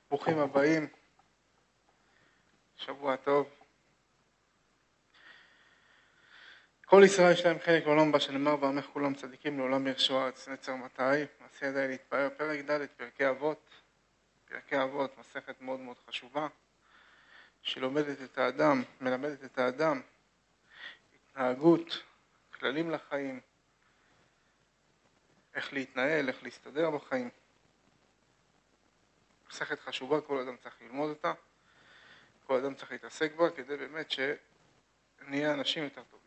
ברוכים הבאים, שבוע טוב. כל ישראל יש להם חלק לעולם הבא שנאמר ועמך כולם צדיקים לעולם ירשו הארץ נצר מתי. מעשה ידי להתפאר, פרק ד' פרקי אבות. פרקי אבות, מסכת מאוד מאוד חשובה, שלומדת את האדם, מלמדת את האדם התנהגות, כללים לחיים, איך להתנהל, איך להסתדר בחיים. מסכת חשובה, כל אדם צריך ללמוד אותה, כל אדם צריך להתעסק בה כדי באמת שנהיה אנשים יותר טובים.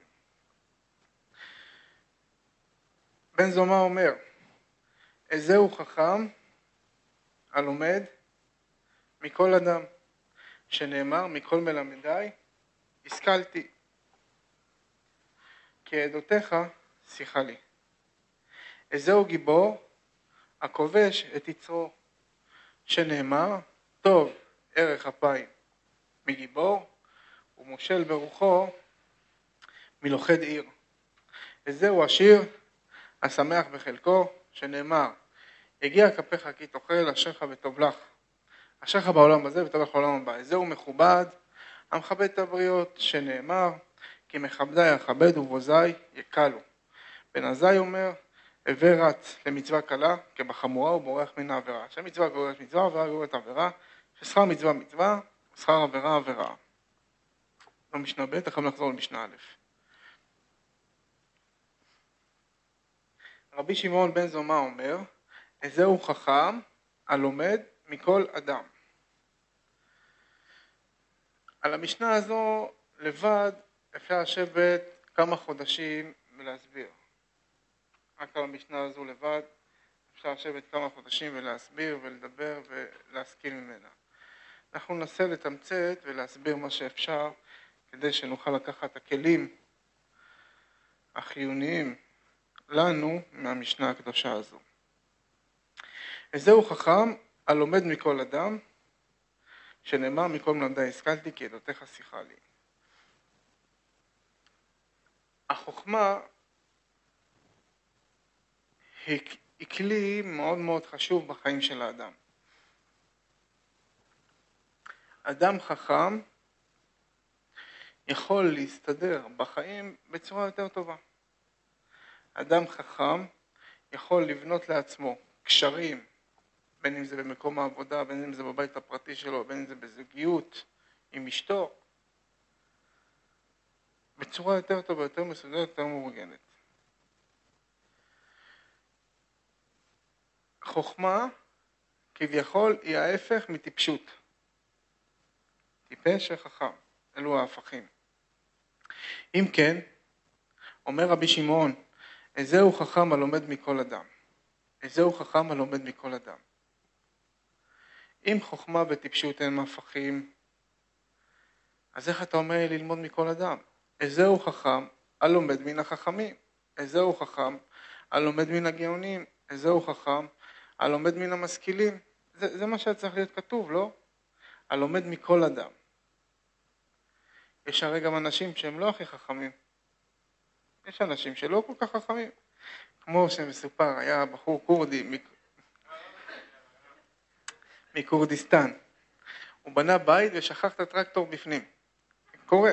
בן זומא אומר, איזהו חכם הלומד מכל אדם, שנאמר מכל מלמדי השכלתי, כי עדותיך שיחה לי. איזהו גיבור הכובש את יצרו, שנאמר טוב ערך אפיים מגיבור ומושל ברוחו מלוכד עיר. איזהו עשיר השמח בחלקו, שנאמר הגיע כפיך כי תאכל אשריך וטוב לך, אשריך בעולם הזה וטוב לך בעולם הבא. איזהו מכובד המכבד את הבריות, שנאמר כי מכבדי אכבד ובוזי יקלו. בן עזאי אומר הווה רץ למצווה קלה כבחמורה ובורח מן העבירה. שמצווה גוררת מצווה, עבירה גוררת עבירה, ששכר מצווה מצווה, שכר עבירה עבירה. במשנה ב', אחר נחזור למשנה א'. רבי שמעון בן זומא אומר, איזהו חכם הלומד מכל אדם. על המשנה הזו לבד אפשר לשבת כמה חודשים ולהסביר. רק על המשנה הזו לבד אפשר לשבת כמה חודשים ולהסביר ולדבר ולהשכיל ממנה. אנחנו ננסה לתמצת ולהסביר מה שאפשר כדי שנוכל לקחת את הכלים החיוניים לנו מהמשנה הקדושה הזו. איזהו חכם הלומד מכל אדם, שנאמר מכל מלמדי השכלתי כי עדותיך שיחה לי. החוכמה היא כלי מאוד מאוד חשוב בחיים של האדם. אדם חכם יכול להסתדר בחיים בצורה יותר טובה. אדם חכם יכול לבנות לעצמו קשרים, בין אם זה במקום העבודה, בין אם זה בבית הפרטי שלו, בין אם זה בזוגיות עם אשתו, בצורה יותר טובה, יותר מסודרת, יותר מאורגנת. חוכמה כביכול היא ההפך מטיפשות. טיפש וחכם, אלו ההפכים. אם כן, אומר רבי שמעון, איזהו חכם הלומד מכל אדם. איזהו חכם הלומד מכל אדם. אם חוכמה וטיפשות הם הפכים, אז איך אתה אומר ללמוד מכל אדם? איזהו חכם הלומד מן החכמים. איזהו חכם הלומד מן הגאונים. איזהו חכם הלומד מן המשכילים. זה מה שצריך להיות כתוב, לא? הלומד מכל אדם. יש הרי גם אנשים שהם לא הכי חכמים. יש אנשים שלא כל כך חכמים. כמו שמסופר, היה בחור קורדי מקורדיסטן. הוא בנה בית ושכח את הטרקטור בפנים. קורה.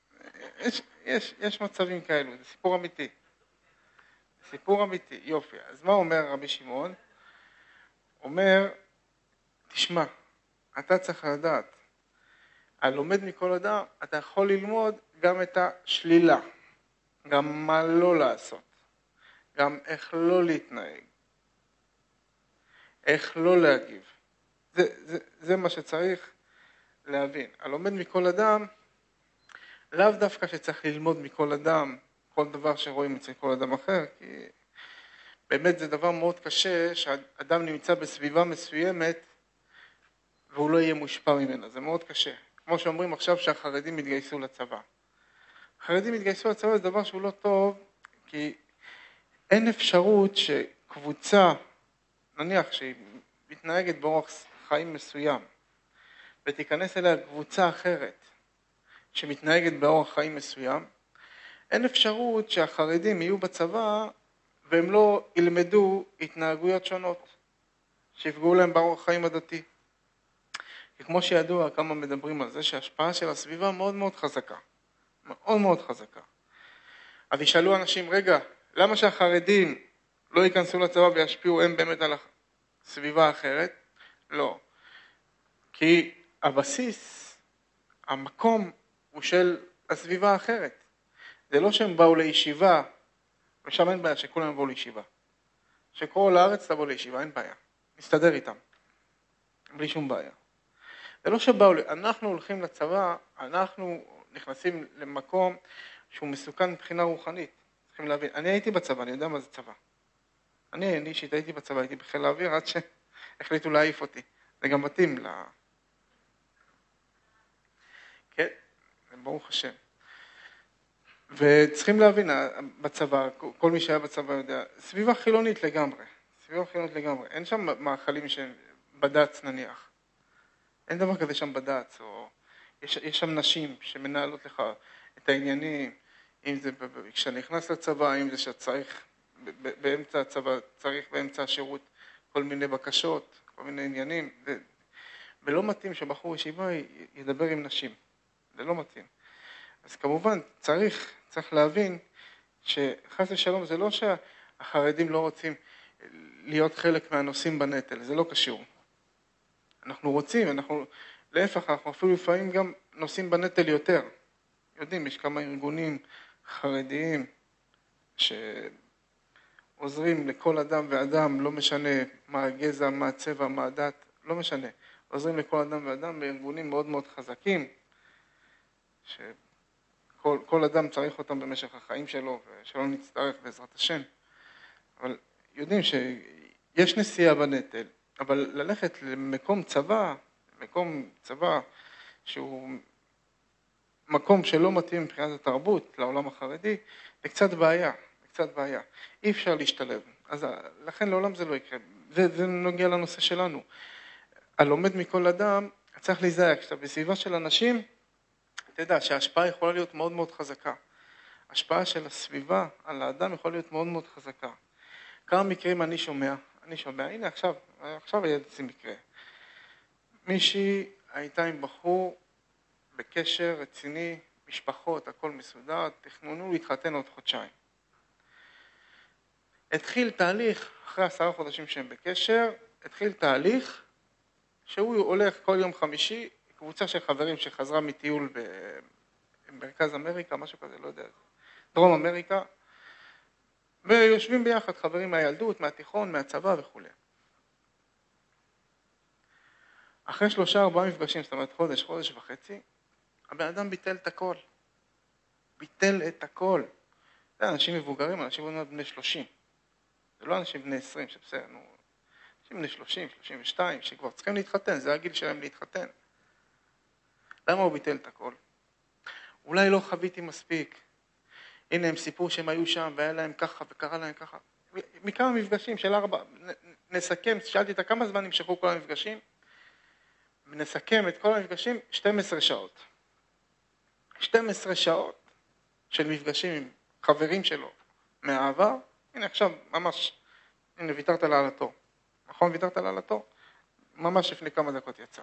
יש מצבים כאלו, זה סיפור אמיתי. סיפור אמיתי, יופי. אז מה אומר רבי שמעון? אומר, תשמע, אתה צריך לדעת, הלומד מכל אדם, אתה יכול ללמוד גם את השלילה, גם מה לא לעשות, גם איך לא להתנהג, איך לא להגיב. זה מה שצריך להבין. הלומד מכל אדם, לאו דווקא שצריך ללמוד מכל אדם, כל דבר שרואים אצל כל אדם אחר, כי באמת זה דבר מאוד קשה שאדם נמצא בסביבה מסוימת והוא לא יהיה מושפע ממנה, זה מאוד קשה. כמו שאומרים עכשיו שהחרדים מתגייסו לצבא. החרדים מתגייסו לצבא זה דבר שהוא לא טוב, כי אין אפשרות שקבוצה, נניח שהיא מתנהגת באורח חיים מסוים, ותיכנס אליה קבוצה אחרת שמתנהגת באורח חיים מסוים, אין אפשרות שהחרדים יהיו בצבא והם לא ילמדו התנהגויות שונות שיפגעו להם באורח חיים הדתי. כי כמו שידוע, כמה מדברים על זה, שההשפעה של הסביבה מאוד מאוד חזקה. מאוד מאוד חזקה. אז ישאלו אנשים, רגע, למה שהחרדים לא ייכנסו לצבא וישפיעו הם באמת על הסביבה האחרת? לא. כי הבסיס, המקום הוא של הסביבה האחרת. זה לא שהם באו לישיבה, ושם אין בעיה שכולם יבואו לישיבה. שכל הארץ תבוא לישיבה, אין בעיה. נסתדר איתם. בלי שום בעיה. זה לא שבאו, אנחנו הולכים לצבא, אנחנו נכנסים למקום שהוא מסוכן מבחינה רוחנית. צריכים להבין. אני הייתי בצבא, אני יודע מה זה צבא. אני אישית הייתי בצבא, הייתי בחיל האוויר עד שהחליטו להעיף אותי. זה גם מתאים כן, ברוך השם. וצריכים להבין, בצבא, כל מי שהיה בצבא יודע, סביבה חילונית לגמרי. סביבה חילונית לגמרי. אין שם מאכלים שבד"ץ נניח. אין דבר כזה שם בד"ץ, או יש שם נשים שמנהלות לך את העניינים, אם זה כשאתה נכנס לצבא, אם זה שצריך באמצע הצבא, צריך באמצע השירות כל מיני בקשות, כל מיני עניינים, ולא מתאים שבחור ישיבה ידבר עם נשים, זה לא מתאים. אז כמובן צריך להבין שחס ושלום זה לא שהחרדים לא רוצים להיות חלק מהנושאים בנטל, זה לא קשור. אנחנו רוצים, להפך, אנחנו אפילו לפעמים גם נושאים בנטל יותר. יודעים, יש כמה ארגונים חרדיים שעוזרים לכל אדם ואדם, לא משנה מה הגזע, מה הצבע, מה הדת, לא משנה. עוזרים לכל אדם ואדם בארגונים מאוד מאוד חזקים, שכל אדם צריך אותם במשך החיים שלו, ושלא נצטרך בעזרת השם. אבל יודעים שיש נשיאה בנטל, אבל ללכת למקום צבא שהוא מקום שלא מתאים מבחינת התרבות לעולם החרדי, זה קצת בעיה, אי אפשר להשתלב. אז לכן לעולם זה לא יקרה, זה נוגע לנושא שלנו. הלומד מכל אדם צריך להיזהר, כשאתה בסביבה של אנשים, תדע שההשפעה יכולה להיות מאוד מאוד חזקה. ההשפעה של הסביבה על האדם יכולה להיות מאוד מאוד חזקה. כמה מקרים אני שומע, הנה עכשיו היה איזה מקרה. מישהי הייתה עם בחור בקשר רציני, משפחות, הכל מסודר, תכננו להתחתן עוד חודשיים. התחיל תהליך, אחרי 10 חודשים שהם בקשר, התחיל תהליך שהוא הולך כל יום חמישי, קבוצה של חברים שחזרה מטיול במרכז אמריקה, משהו כזה, לא יודע, דרום אמריקה, ויושבים ביחד חברים מהילדות, מהתיכון, מהצבא וכו'. אחרי 3-4 מפגשים, זאת אומרת חודש וחצי, הבן אדם ביטל את הכל. זה אנשים מבוגרים, אנשים בני 30. זה לא אנשים בני 20, שבסדר, אנשים בני 30, 32, שכבר צריכים להתחתן, זה הגיל שלהם להתחתן. למה הוא ביטל את הכל? אולי לא חוויתי מספיק. הנה הם סיפרו שהם היו שם והיה להם ככה וקרה להם ככה. מכמה מפגשים של 4, נסכם, שאלתי אותה כמה זמן נמשכו כל המפגשים, ונסכם את כל המפגשים 12 שעות. 12 שעות של מפגשים עם חברים שלו מהעבר, הנה עכשיו ממש, הנה ויתרת לה על התור. נכון ויתרת לה על התור? ממש לפני כמה דקות יצא.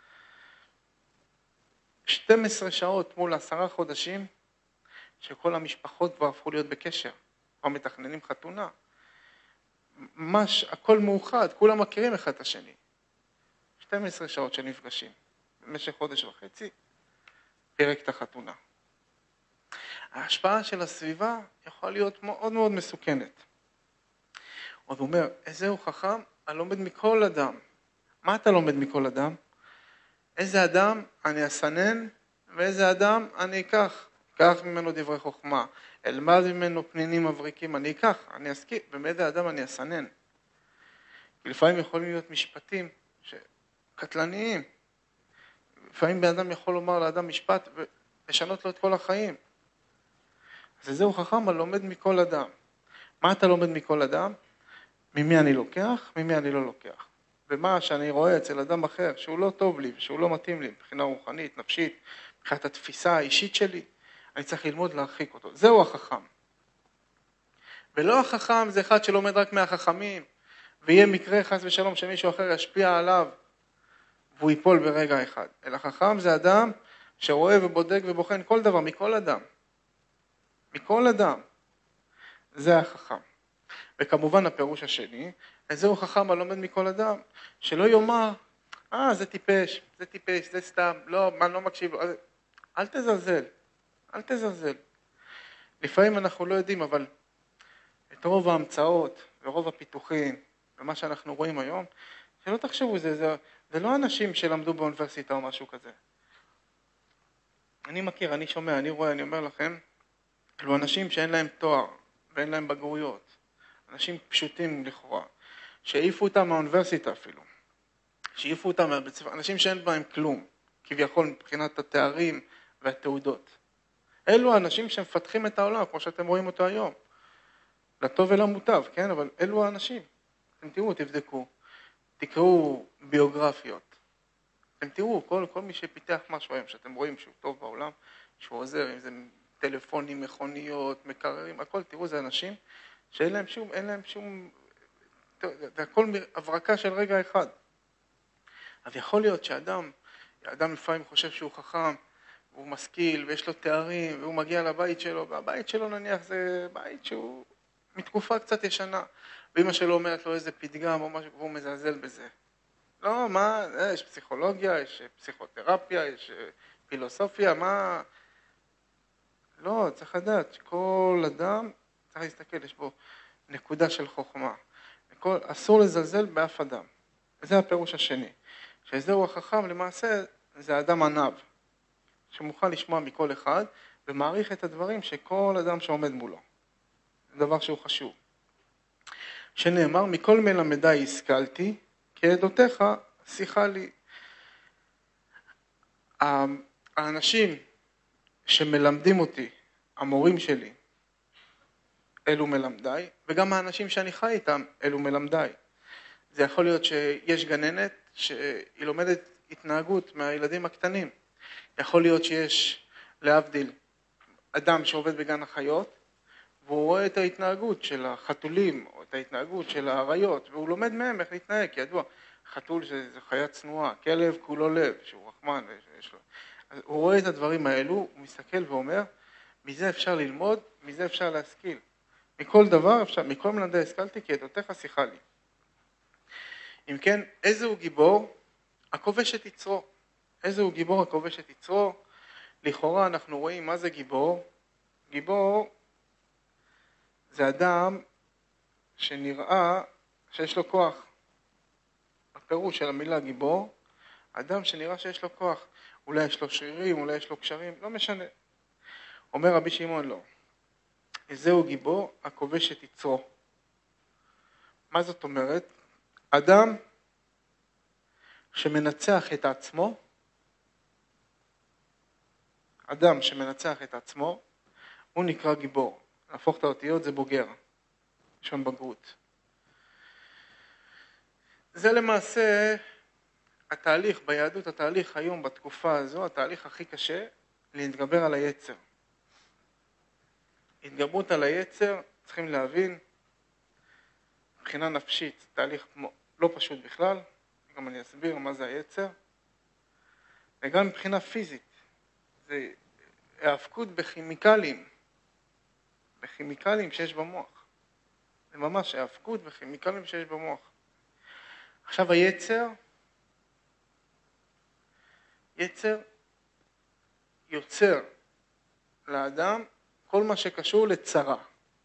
12 שעות מול 10 חודשים, שכל המשפחות כבר הפכו להיות בקשר, כבר מתכננים חתונה. ממש הכל מאוחד, כולם מכירים אחד את השני. 12 שעות של מפגשים, במשך חודש וחצי, פרק את החתונה. ההשפעה של הסביבה יכולה להיות מאוד מאוד מסוכנת. עוד אומר, איזהו חכם? הלומד מכל אדם. מה אתה לומד מכל אדם? איזה אדם אני אסנן, ואיזה אדם אני אקח ממנו דברי חוכמה, אלמד ממנו פנינים מבריקים, אני אקח, אני אסכים, ומאיזה אדם אני אסנן. כי לפעמים יכולים להיות משפטים קטלניים. לפעמים באדם יכול לומר לאדם משפט ולשנות לו את כל החיים. אז זהו חכם הלומד מכל אדם. מה אתה לומד מכל אדם? ממי אני לוקח, ממי אני לא לוקח. ומה שאני רואה אצל אדם אחר שהוא לא טוב לי, שהוא לא מתאים לי מבחינה רוחנית, נפשית, מבחינת התפיסה האישית שלי, אני צריך ללמוד להרחיק אותו. זהו החכם. ולא החכם זה אחד שלומד רק מהחכמים, ויהיה מקרה חס ושלום שמישהו אחר ישפיע עליו והוא ייפול ברגע אחד. אלא חכם זה אדם שרואה ובודק ובוחן כל דבר, מכל אדם. מכל אדם. זה החכם. וכמובן הפירוש השני, זהו חכם הלומד מכל אדם, שלא יאמר, זה טיפש, זה טיפש, זה סתם, לא, מה לא מקשיב לו. אל תזלזל, אל תזלזל. לפעמים אנחנו לא יודעים, אבל את רוב ההמצאות ורוב הפיתוחים ומה שאנחנו רואים היום, שלא תחשבו, זה לא אנשים שלמדו באוניברסיטה או משהו כזה. אני מכיר, אני שומע, אני רואה, אני אומר לכם, אלו אנשים שאין להם תואר ואין להם בגרויות, אנשים פשוטים לכאורה, שהעיפו אותם מהאוניברסיטה אפילו, שהעיפו אותם מהבית ספר, אנשים שאין בהם כלום, כביכול מבחינת התארים והתעודות. אלו האנשים שמפתחים את העולם, כמו שאתם רואים אותו היום. לטוב ולמוטב, כן? אבל אלו האנשים. אתם תראו, תבדקו, תקראו ביוגרפיות. אתם תראו, כל מי שפיתח משהו היום, שאתם רואים שהוא טוב בעולם, שהוא עוזר, אם זה טלפונים, מכוניות, מקררים, הכל, תראו, זה אנשים שאין להם שום, זה הכל הברקה של רגע אחד. אז יכול להיות שאדם לפעמים חושב שהוא חכם, הוא משכיל ויש לו תארים, והוא מגיע לבית שלו, והבית שלו נניח זה בית שהוא מתקופה קצת ישנה, ואמא שלו אומרת לו איזה פתגם או משהו, והוא מזלזל בזה. לא, מה, יש פסיכולוגיה, יש פסיכותרפיה, יש פילוסופיה, מה? לא, צריך לדעת שכל אדם צריך להסתכל, יש בו נקודה של חוכמה. אסור לזלזל באף אדם. וזה הפירוש השני. שזהו החכם, למעשה, זה האדם ענב, שמוכן לשמוע מכל אחד, ומעריך את הדברים שכל אדם שעומד מולו. זה דבר שהוא חשוב. שנאמר, מכל מלמדי השכלתי, כי עדותיך שיחה לי. האנשים שמלמדים אותי, המורים שלי, אלו מלמדיי, וגם האנשים שאני חי איתם, אלו מלמדיי. זה יכול להיות שיש גננת שהיא לומדת התנהגות מהילדים הקטנים. יכול להיות שיש, להבדיל, אדם שעובד בגן החיות, והוא רואה את ההתנהגות של החתולים, או את ההתנהגות של האריות, והוא לומד מהם איך להתנהג, כי ידוע, חתול זה חיה צנועה, כלב כולו לב, שהוא רחמן ויש לו. אז הוא רואה את הדברים האלו, הוא מסתכל ואומר, מזה אפשר ללמוד, מזה אפשר להשכיל. מכל דבר אפשר, מכל מלמדי השכלתי, כי עדותיך שיחה לי. אם כן, איזה הוא גיבור? הכובש את יצרו. איזה הוא גיבור הכובש את יצרו? לכאורה אנחנו רואים מה זה גיבור. גיבור זה אדם שנראה שיש לו כוח. הפירוש של המילה גיבור, אדם שנראה שיש לו כוח. אולי יש לו שרירים, אולי יש לו קשרים, לא משנה. אומר רבי שמעון לא. זהו גיבור הכובש את יצרו. מה זאת אומרת? אדם שמנצח את עצמו, אדם שמנצח את עצמו, הוא נקרא גיבור. להפוך את האותיות זה בוגר, שם בגרות. זה למעשה התהליך ביהדות, התהליך היום בתקופה הזו, התהליך הכי קשה, להתגבר על היצר. התגברות על היצר, צריכים להבין, מבחינה נפשית, תהליך לא פשוט בכלל, גם אני אסביר מה זה היצר, וגם מבחינה פיזית, זה ההאבקות בכימיקלים שיש במוח. זה ממש ההאבקות בכימיקלים שיש במוח. עכשיו היצר, יצר יוצר לאדם כל מה שקשור לצרה.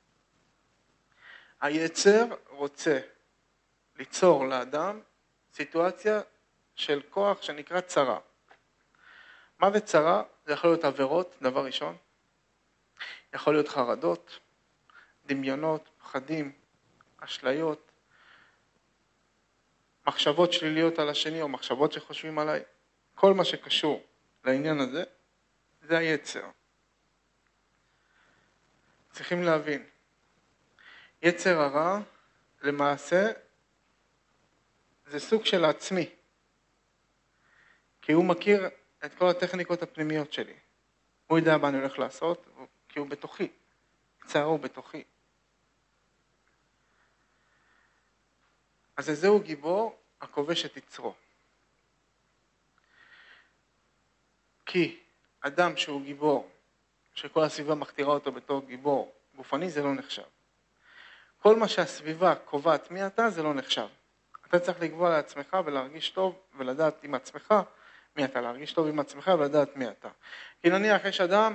היצר רוצה ליצור לאדם סיטואציה של כוח שנקרא צרה. מה זה צרה? זה יכול להיות עבירות, דבר ראשון. יכול להיות חרדות, דמיונות, פחדים, אשליות, מחשבות שליליות על השני או מחשבות שחושבים עליי. כל מה שקשור לעניין הזה, זה היצר. צריכים להבין. יצר הרע, למעשה, זה סוג של עצמי. כי הוא מכיר את כל הטכניקות הפנימיות שלי. הוא יודע מה אני הולך לעשות, כי הוא בתוכי. צער הוא בתוכי. אז זהו גיבור הכובש את יצרו. כי אדם שהוא גיבור, שכל הסביבה מכתירה אותו בתור גיבור גופני, זה לא נחשב. כל מה שהסביבה קובעת מי אתה, זה לא נחשב. אתה צריך לקבוע לעצמך ולהרגיש טוב ולדעת עם עצמך מי אתה, להרגיש טוב עם עצמך ולדעת מי אתה. כי נניח יש אדם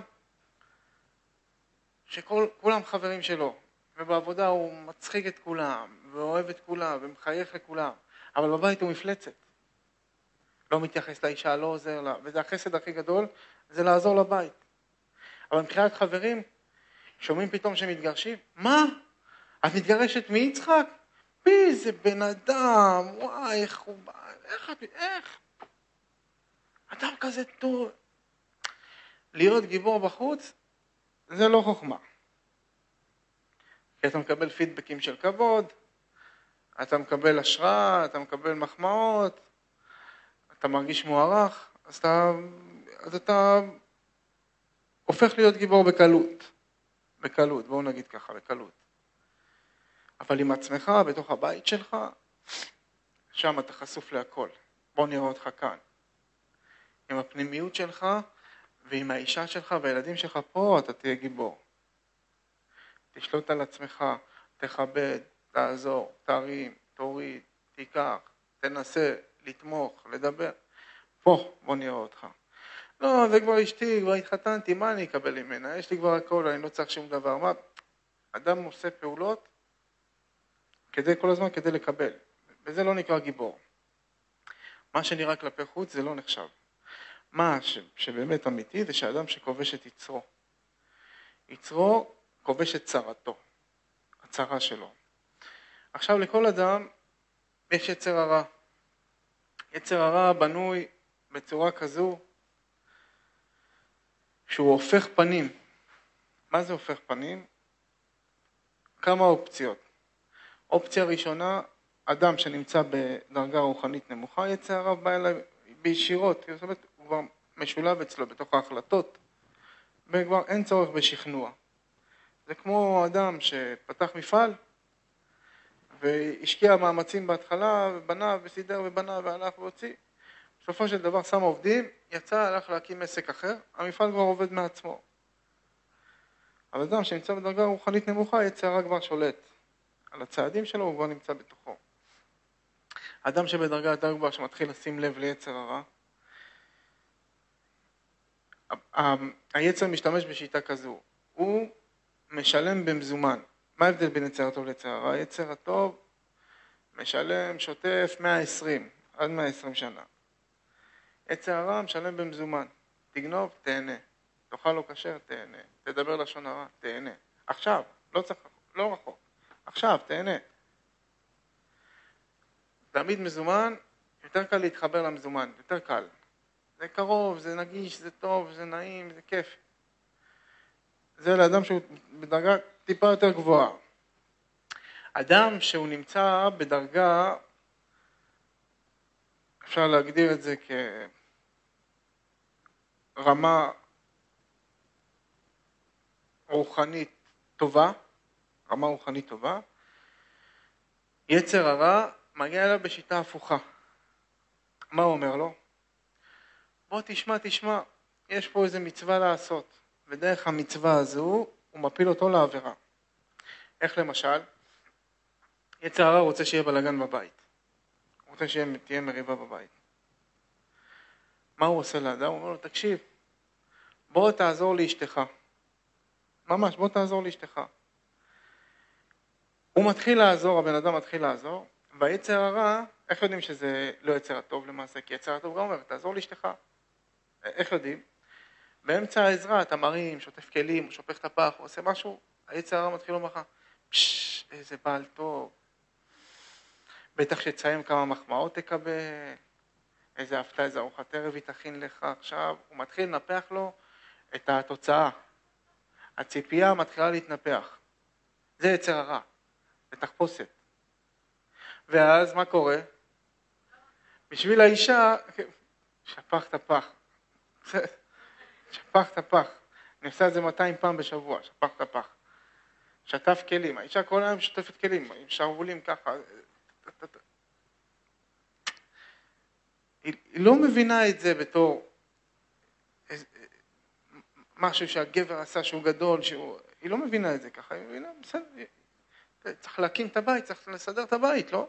שכולם חברים שלו, ובעבודה הוא מצחיק את כולם, ואוהב את כולם, ומחייך לכולם, אבל בבית הוא מפלצת. לא מתייחס לאישה, לא עוזר לה, וזה החסד הכי גדול, זה לעזור לבית. אבל מבחינת חברים, שומעים פתאום שמתגרשים, מה? את מתגרשת מיצחק? בי, זה בן אדם, וואי, איך הוא בא, איך? אדם כזה טוב. להיות גיבור בחוץ, זה לא חוכמה. כי אתה מקבל פידבקים של כבוד, אתה מקבל השראה, אתה מקבל מחמאות, אתה מרגיש מוערך, אז אתה הופך להיות גיבור בקלות. בקלות, בואו נגיד ככה, בקלות. אבל עם עצמך, בתוך הבית שלך, שם אתה חשוף להכל. בואו נראה אותך כאן. עם הפנימיות שלך, ועם האישה שלך והילדים שלך פה, אתה תהיה גיבור. תשלוט על עצמך, תכבד, תעזור, תרים, תוריד, תיקח, תנסה, לתמוך, לדבר. פה, בוא נראה אותך. לא, זה כבר אשתי, כבר התחתנתי, מה אני אקבל ממנה? יש לי כבר הכל, אני לא צריך שום דבר. מה? אדם עושה פעולות כל הזמן כדי לקבל. וזה לא נקרא גיבור. מה שנראה כלפי חוץ זה לא נחשב. מה שבאמת אמיתי זה שאדם שכובש את יצרו. יצרו כובש את צרתו, הצרה שלו. עכשיו לכל אדם יש יצר הרע. יצר הרע בנוי בצורה כזו שהוא הופך פנים. מה זה הופך פנים? כמה אופציות. אופציה ראשונה, אדם שנמצא בדרגה רוחנית נמוכה, יצר הרע בא אליי בישירות, זאת אומרת, הוא כבר משולב אצלו בתוך ההחלטות, וכבר אין צורך בשכנוע. זה כמו אדם שפתח מפעל, והשקיע מאמצים בהתחלה, ובנה וסידר ובנה והלך והוציא. בסופו של דבר שם עובדים, יצא, הלך להקים עסק אחר, המפעל כבר עובד מעצמו. אבל אדם שנמצא בדרגה רוחנית נמוכה, יצר הרע כבר שולט. על הצעדים שלו הוא כבר נמצא בתוכו. אדם שבדרגה יותר גבוהה שמתחיל לשים לב ליצר הרע, היצר משתמש בשיטה כזו, הוא משלם במזומן. מה ההבדל בין יצר הטוב ליצר הרע? יצר הטוב משלם שוטף 120, עד 120 שנה. יצר הרע משלם במזומן. תגנוב, תהנה. תאכל לא כשר, תהנה. תדבר לשון הרע, תהנה. עכשיו, לא רחוק. עכשיו, תהנה. תמיד מזומן, יותר קל להתחבר למזומן, יותר קל. זה קרוב, זה נגיש, זה טוב, זה נעים, זה כיף. זה לאדם שהוא בדרגה טיפה יותר גבוהה. אדם שהוא נמצא בדרגה, אפשר להגדיר את זה כרמה רוחנית טובה, יצר הרע מגיע אליו בשיטה הפוכה. מה הוא אומר לו? בוא תשמע, יש פה איזה מצווה לעשות, ודרך המצווה הזו הוא מפיל אותו לעבירה. איך למשל? יצר הרע רוצה שיהיה בלגן בבית. הוא רוצה שתהיה מריבה בבית. מה הוא עושה לאדם? הוא אומר לו, תקשיב, בוא תעזור לאשתך. ממש, בוא תעזור לאשתך. הוא מתחיל לעזור, הבן אדם מתחיל לעזור, והיצר הרע, איך יודעים שזה לא יצר הטוב למעשה? כי יצר הטוב גם אומר, תעזור לאשתך. איך יודעים? באמצע העזרה אתה מרים, שוטף כלים, שופך את הפח, הוא עושה משהו, היצר הרע מתחיל לומר לך, איזה בעל טוב. בטח שתסיים כמה מחמאות תקבל, איזה הפתעה, איזה ארוחת ערב היא תכין לך עכשיו. הוא מתחיל לנפח לו את התוצאה. הציפייה מתחילה להתנפח. זה יצר הרע, זה תחפושת. ואז מה קורה? בשביל האישה, שפך את הפח. שפך את הפח. אני עושה את זה 200 פעם בשבוע, שפך את הפח. שטף כלים, האישה כל היום שטפת כלים, עם שרבולים ככה. היא לא מבינה את זה בתור משהו שהגבר עשה שהוא גדול, היא לא מבינה את זה ככה, היא מבינה, בסדר, צריך להקים את הבית, צריך לסדר את הבית, לא?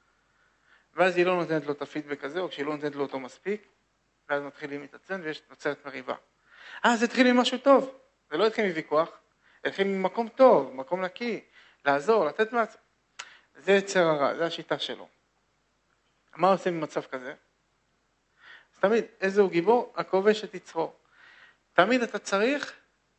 ואז היא לא נותנת לו את הפידבק הזה, או כשהיא לא נותנת לו אותו מספיק, ואז מתחילים להתעצבן ויש נוצרת מריבה. זה התחיל עם משהו טוב, זה לא התחיל מוויכוח, זה התחיל ממקום טוב, מקום נקי, לעזור, לתת מעצמם. זה יצר הרע, זה השיטה שלו. מה עושים במצב כזה? אז תמיד, איזה הוא גיבור? הכובש את יצרו. תמיד אתה צריך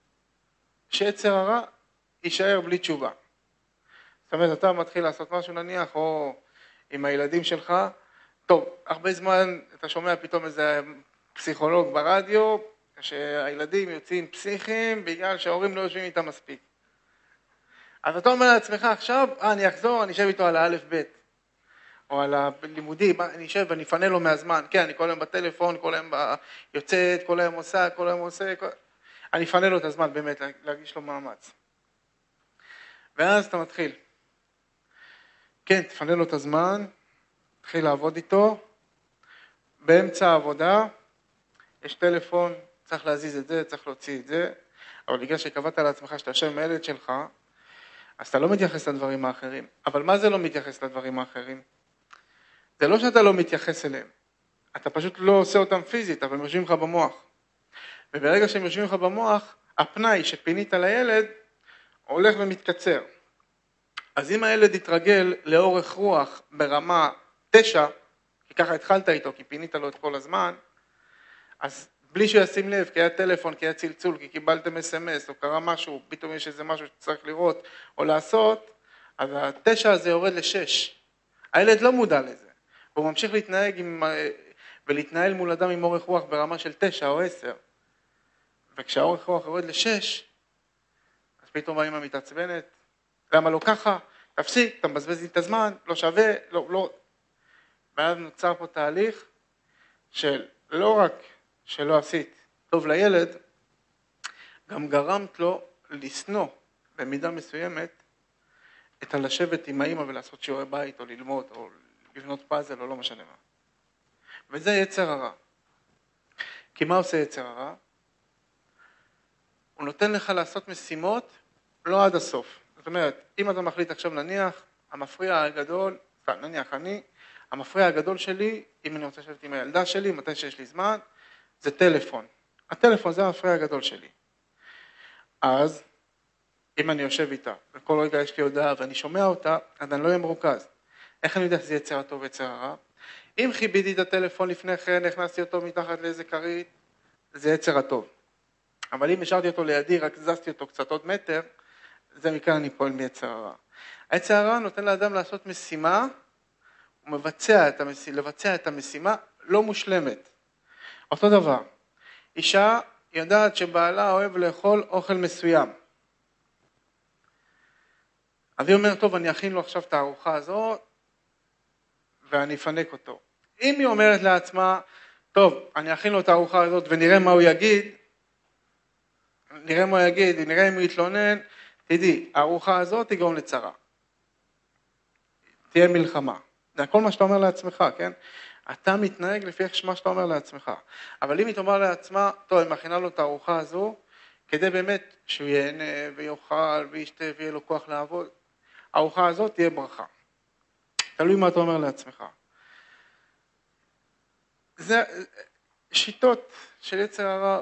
שיצר הרע יישאר בלי תשובה. זאת אומרת, אתה מתחיל לעשות משהו נניח, או עם הילדים שלך, טוב, הרבה זמן אתה שומע פתאום איזה פסיכולוג ברדיו, שהילדים יוצאים פסיכיים בגלל שההורים לא יושבים איתם מספיק. אז אתה אומר לעצמך עכשיו, אני אחזור, אני אשב איתו על האלף בית, או על הלימודים, אני אשב ואני אפנה לו מהזמן, כן, אני כל היום בטלפון, כל היום יוצאת, כל היום עושה, כל היום עושה, אני אפנה לו את הזמן באמת, להגיש לו מאמץ. ואז אתה מתחיל. כן, תפנה לו את הזמן, תתחיל לעבוד איתו, באמצע העבודה, יש טלפון, צריך להזיז את זה, צריך להוציא את זה, אבל בגלל שקבעת לעצמך שאתה יושב עם הילד שלך, אז אתה לא מתייחס לדברים האחרים. אבל מה זה לא מתייחס לדברים האחרים? זה לא שאתה לא מתייחס אליהם, אתה פשוט לא עושה אותם פיזית, אבל הם יושבים לך במוח. וברגע שהם יושבים לך במוח, הפנאי שפינית לילד הולך ומתקצר. אז אם הילד יתרגל לאורך רוח ברמה 9, כי ככה התחלת איתו, כי פינית לו את כל הזמן, אז בלי שישים לב, כי היה טלפון, כי היה צלצול, כי קיבלתם SMS, או קרה משהו, פתאום יש איזה משהו שצריך לראות או לעשות, אז 9 הזה יורד ל6. הילד לא מודע לזה, והוא ממשיך להתנהג ולהתנהל מול אדם עם אורך רוח ברמה של 9 או 10. וכשהאורך רוח יורד ל6, אז פתאום האמא מתעצבנת, למה לא ככה? תפסיק, אתה מבזבז לי את הזמן, לא שווה, לא. ואז נוצר פה תהליך של לא רק שלא עשית טוב לילד, גם גרמת לו לשנוא במידה מסוימת את הלשבת עם האמא ולעשות שיעורי בית או ללמוד או לבנות פאזל או לא משנה מה. וזה יצר הרע. כי מה עושה יצר הרע? הוא נותן לך לעשות משימות לא עד הסוף. זאת אומרת, אם אתה מחליט עכשיו נניח, המפריע הגדול, נניח המפריע הגדול שלי, אם אני רוצה לשבת עם הילדה שלי, מתי שיש לי זמן, זה טלפון. הטלפון זה המפריע הגדול שלי. אז, אם אני יושב איתה, וכל רגע יש לי הודעה ואני שומע אותה, אז אני לא אהיה מרוכז. איך אני יודע שזה יצר הטוב ויצר הרע? אם חיביתי את הטלפון לפני כן, הכנסתי אותו מתחת לאיזה כרית, זה יצר הטוב. אבל אם השארתי אותו לידי, רק זזתי אותו קצת עוד מטר, זה מכאן אני פועל מיצר הרע. היצר הרע נותן לאדם לעשות משימה, לבצע את המשימה לא מושלמת. אותו דבר, אישה יודעת שבעלה אוהב לאכול אוכל מסוים. אז היא אומרת, טוב, אני אכין לו עכשיו את הארוחה הזאת, ואני אפנק אותו. אם היא אומרת לעצמה, טוב, אני אכין לו את הארוחה הזאת ונראה מה הוא יגיד, נראה אם הוא יתלונן, תדעי, הארוחה הזאת תגרום לצרה. תהיה מלחמה. זה הכל מה שאתה אומר לעצמך, כן? אתה מתנהג לפי מה שאתה אומר לעצמך. אבל אם היא תאמר לעצמה, טוב, אני מכינה לו את הארוחה הזו, כדי באמת שהוא ייהנה ויאכל וישתה ויהיה לו כוח לעבוד, הארוחה הזאת תהיה ברכה. תלוי מה אתה אומר לעצמך. זה שיטות של יצר הרע,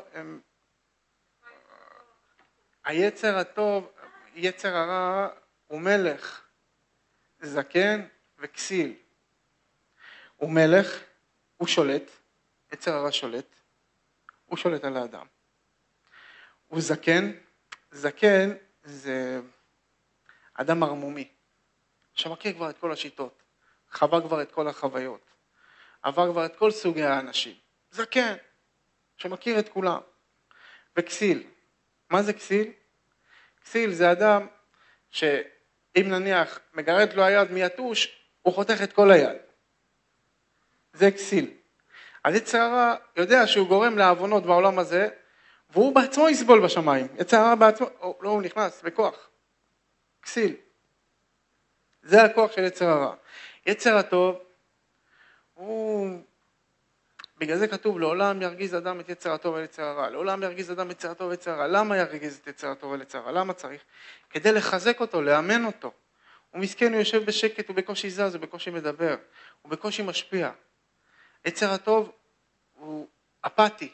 היצר הטוב, יצר הרע הוא מלך, זקן וכסיל. הוא מלך, הוא שולט, יצר הרע שולט, הוא שולט על האדם. הוא זקן, זקן זה אדם ערמומי, שמכיר כבר את כל השיטות, חווה כבר את כל החוויות, עבר כבר את כל סוגי האנשים. זקן, שמכיר את כולם. וכסיל, מה זה כסיל? כסיל זה אדם שאם נניח מגרד לו היד מיתוש, הוא חותך את כל היד. זה כסיל. אז יצר הרע יודע שהוא גורם לעוונות בעולם הזה, והוא בעצמו יסבול בשמיים. יצר הרע בעצמו, לא, הוא נכנס בכוח. כסיל. זה הכוח של יצר הרע. יצר הטוב, הוא בגלל זה כתוב, לעולם ירגיז אדם את יצר הטוב ואת יצר הרע. לעולם ירגיז אדם את יצר הטוב ואת יצר הרע. למה ירגיז את יצר הטוב ואת יצר הרע? למה צריך? כדי לחזק אותו, לאמן אותו. הוא מסכן, הוא יושב בשקט, הוא בקושי זז, הוא בקושי מדבר, הוא בקושי משפיע. יצר הטוב הוא אפאתי.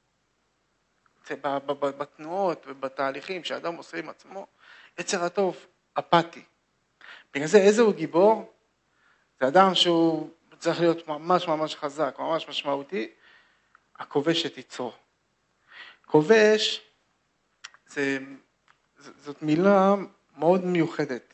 בתנועות ובתהליכים שאדם עושה עם עצמו, יצר הטוב אפאתי. בגלל זה איזה הוא גיבור? זה אדם שהוא צריך להיות ממש ממש חזק, ממש משמעותי, הכובש את יצרו. כובש, זאת מילה מאוד מיוחדת.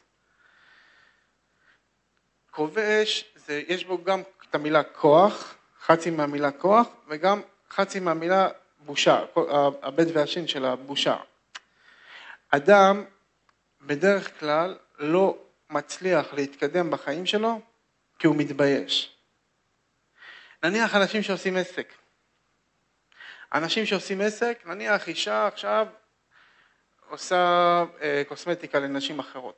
כובש, יש בו גם את המילה כוח, חצי מהמילה כוח, וגם חצי מהמילה בושה, הבית והשין של הבושה. אדם בדרך כלל לא מצליח להתקדם בחיים שלו, כי הוא מתבייש. נניח אנשים שעושים עסק. אנשים שעושים עסק, נניח אישה עכשיו עושה קוסמטיקה לנשים אחרות.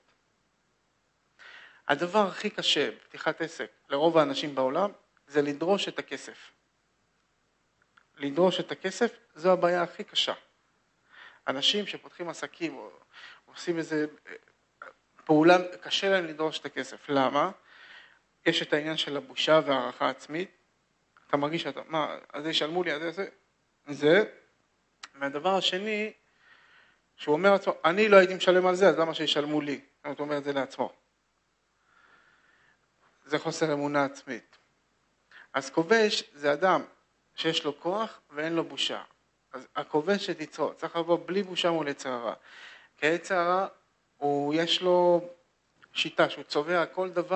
הדבר הכי קשה בפתיחת עסק לרוב האנשים בעולם, זה לדרוש את הכסף. לדרוש את הכסף, זו הבעיה הכי קשה. אנשים שפותחים עסקים, או עושים איזה פעולה, קשה להם לדרוש את הכסף. למה? יש את העניין של הבושה והערכה עצמית. אתה מרגיש שאתה, מה, אז ישלמו לי, אז זה. והדבר השני, שהוא אומר לעצמו, אני לא הייתי משלם על זה, אז למה שישלמו לי? הוא אומר את זה לעצמו. זה חוסר אמונה עצמית. אז כובש זה אדם שיש לו כוח ואין לו בושה. אז הכובש את יצרו, צריך לבוא בלי בושה מול יצר הרע. כי היצר הרע, יש לו שיטה שהוא צובע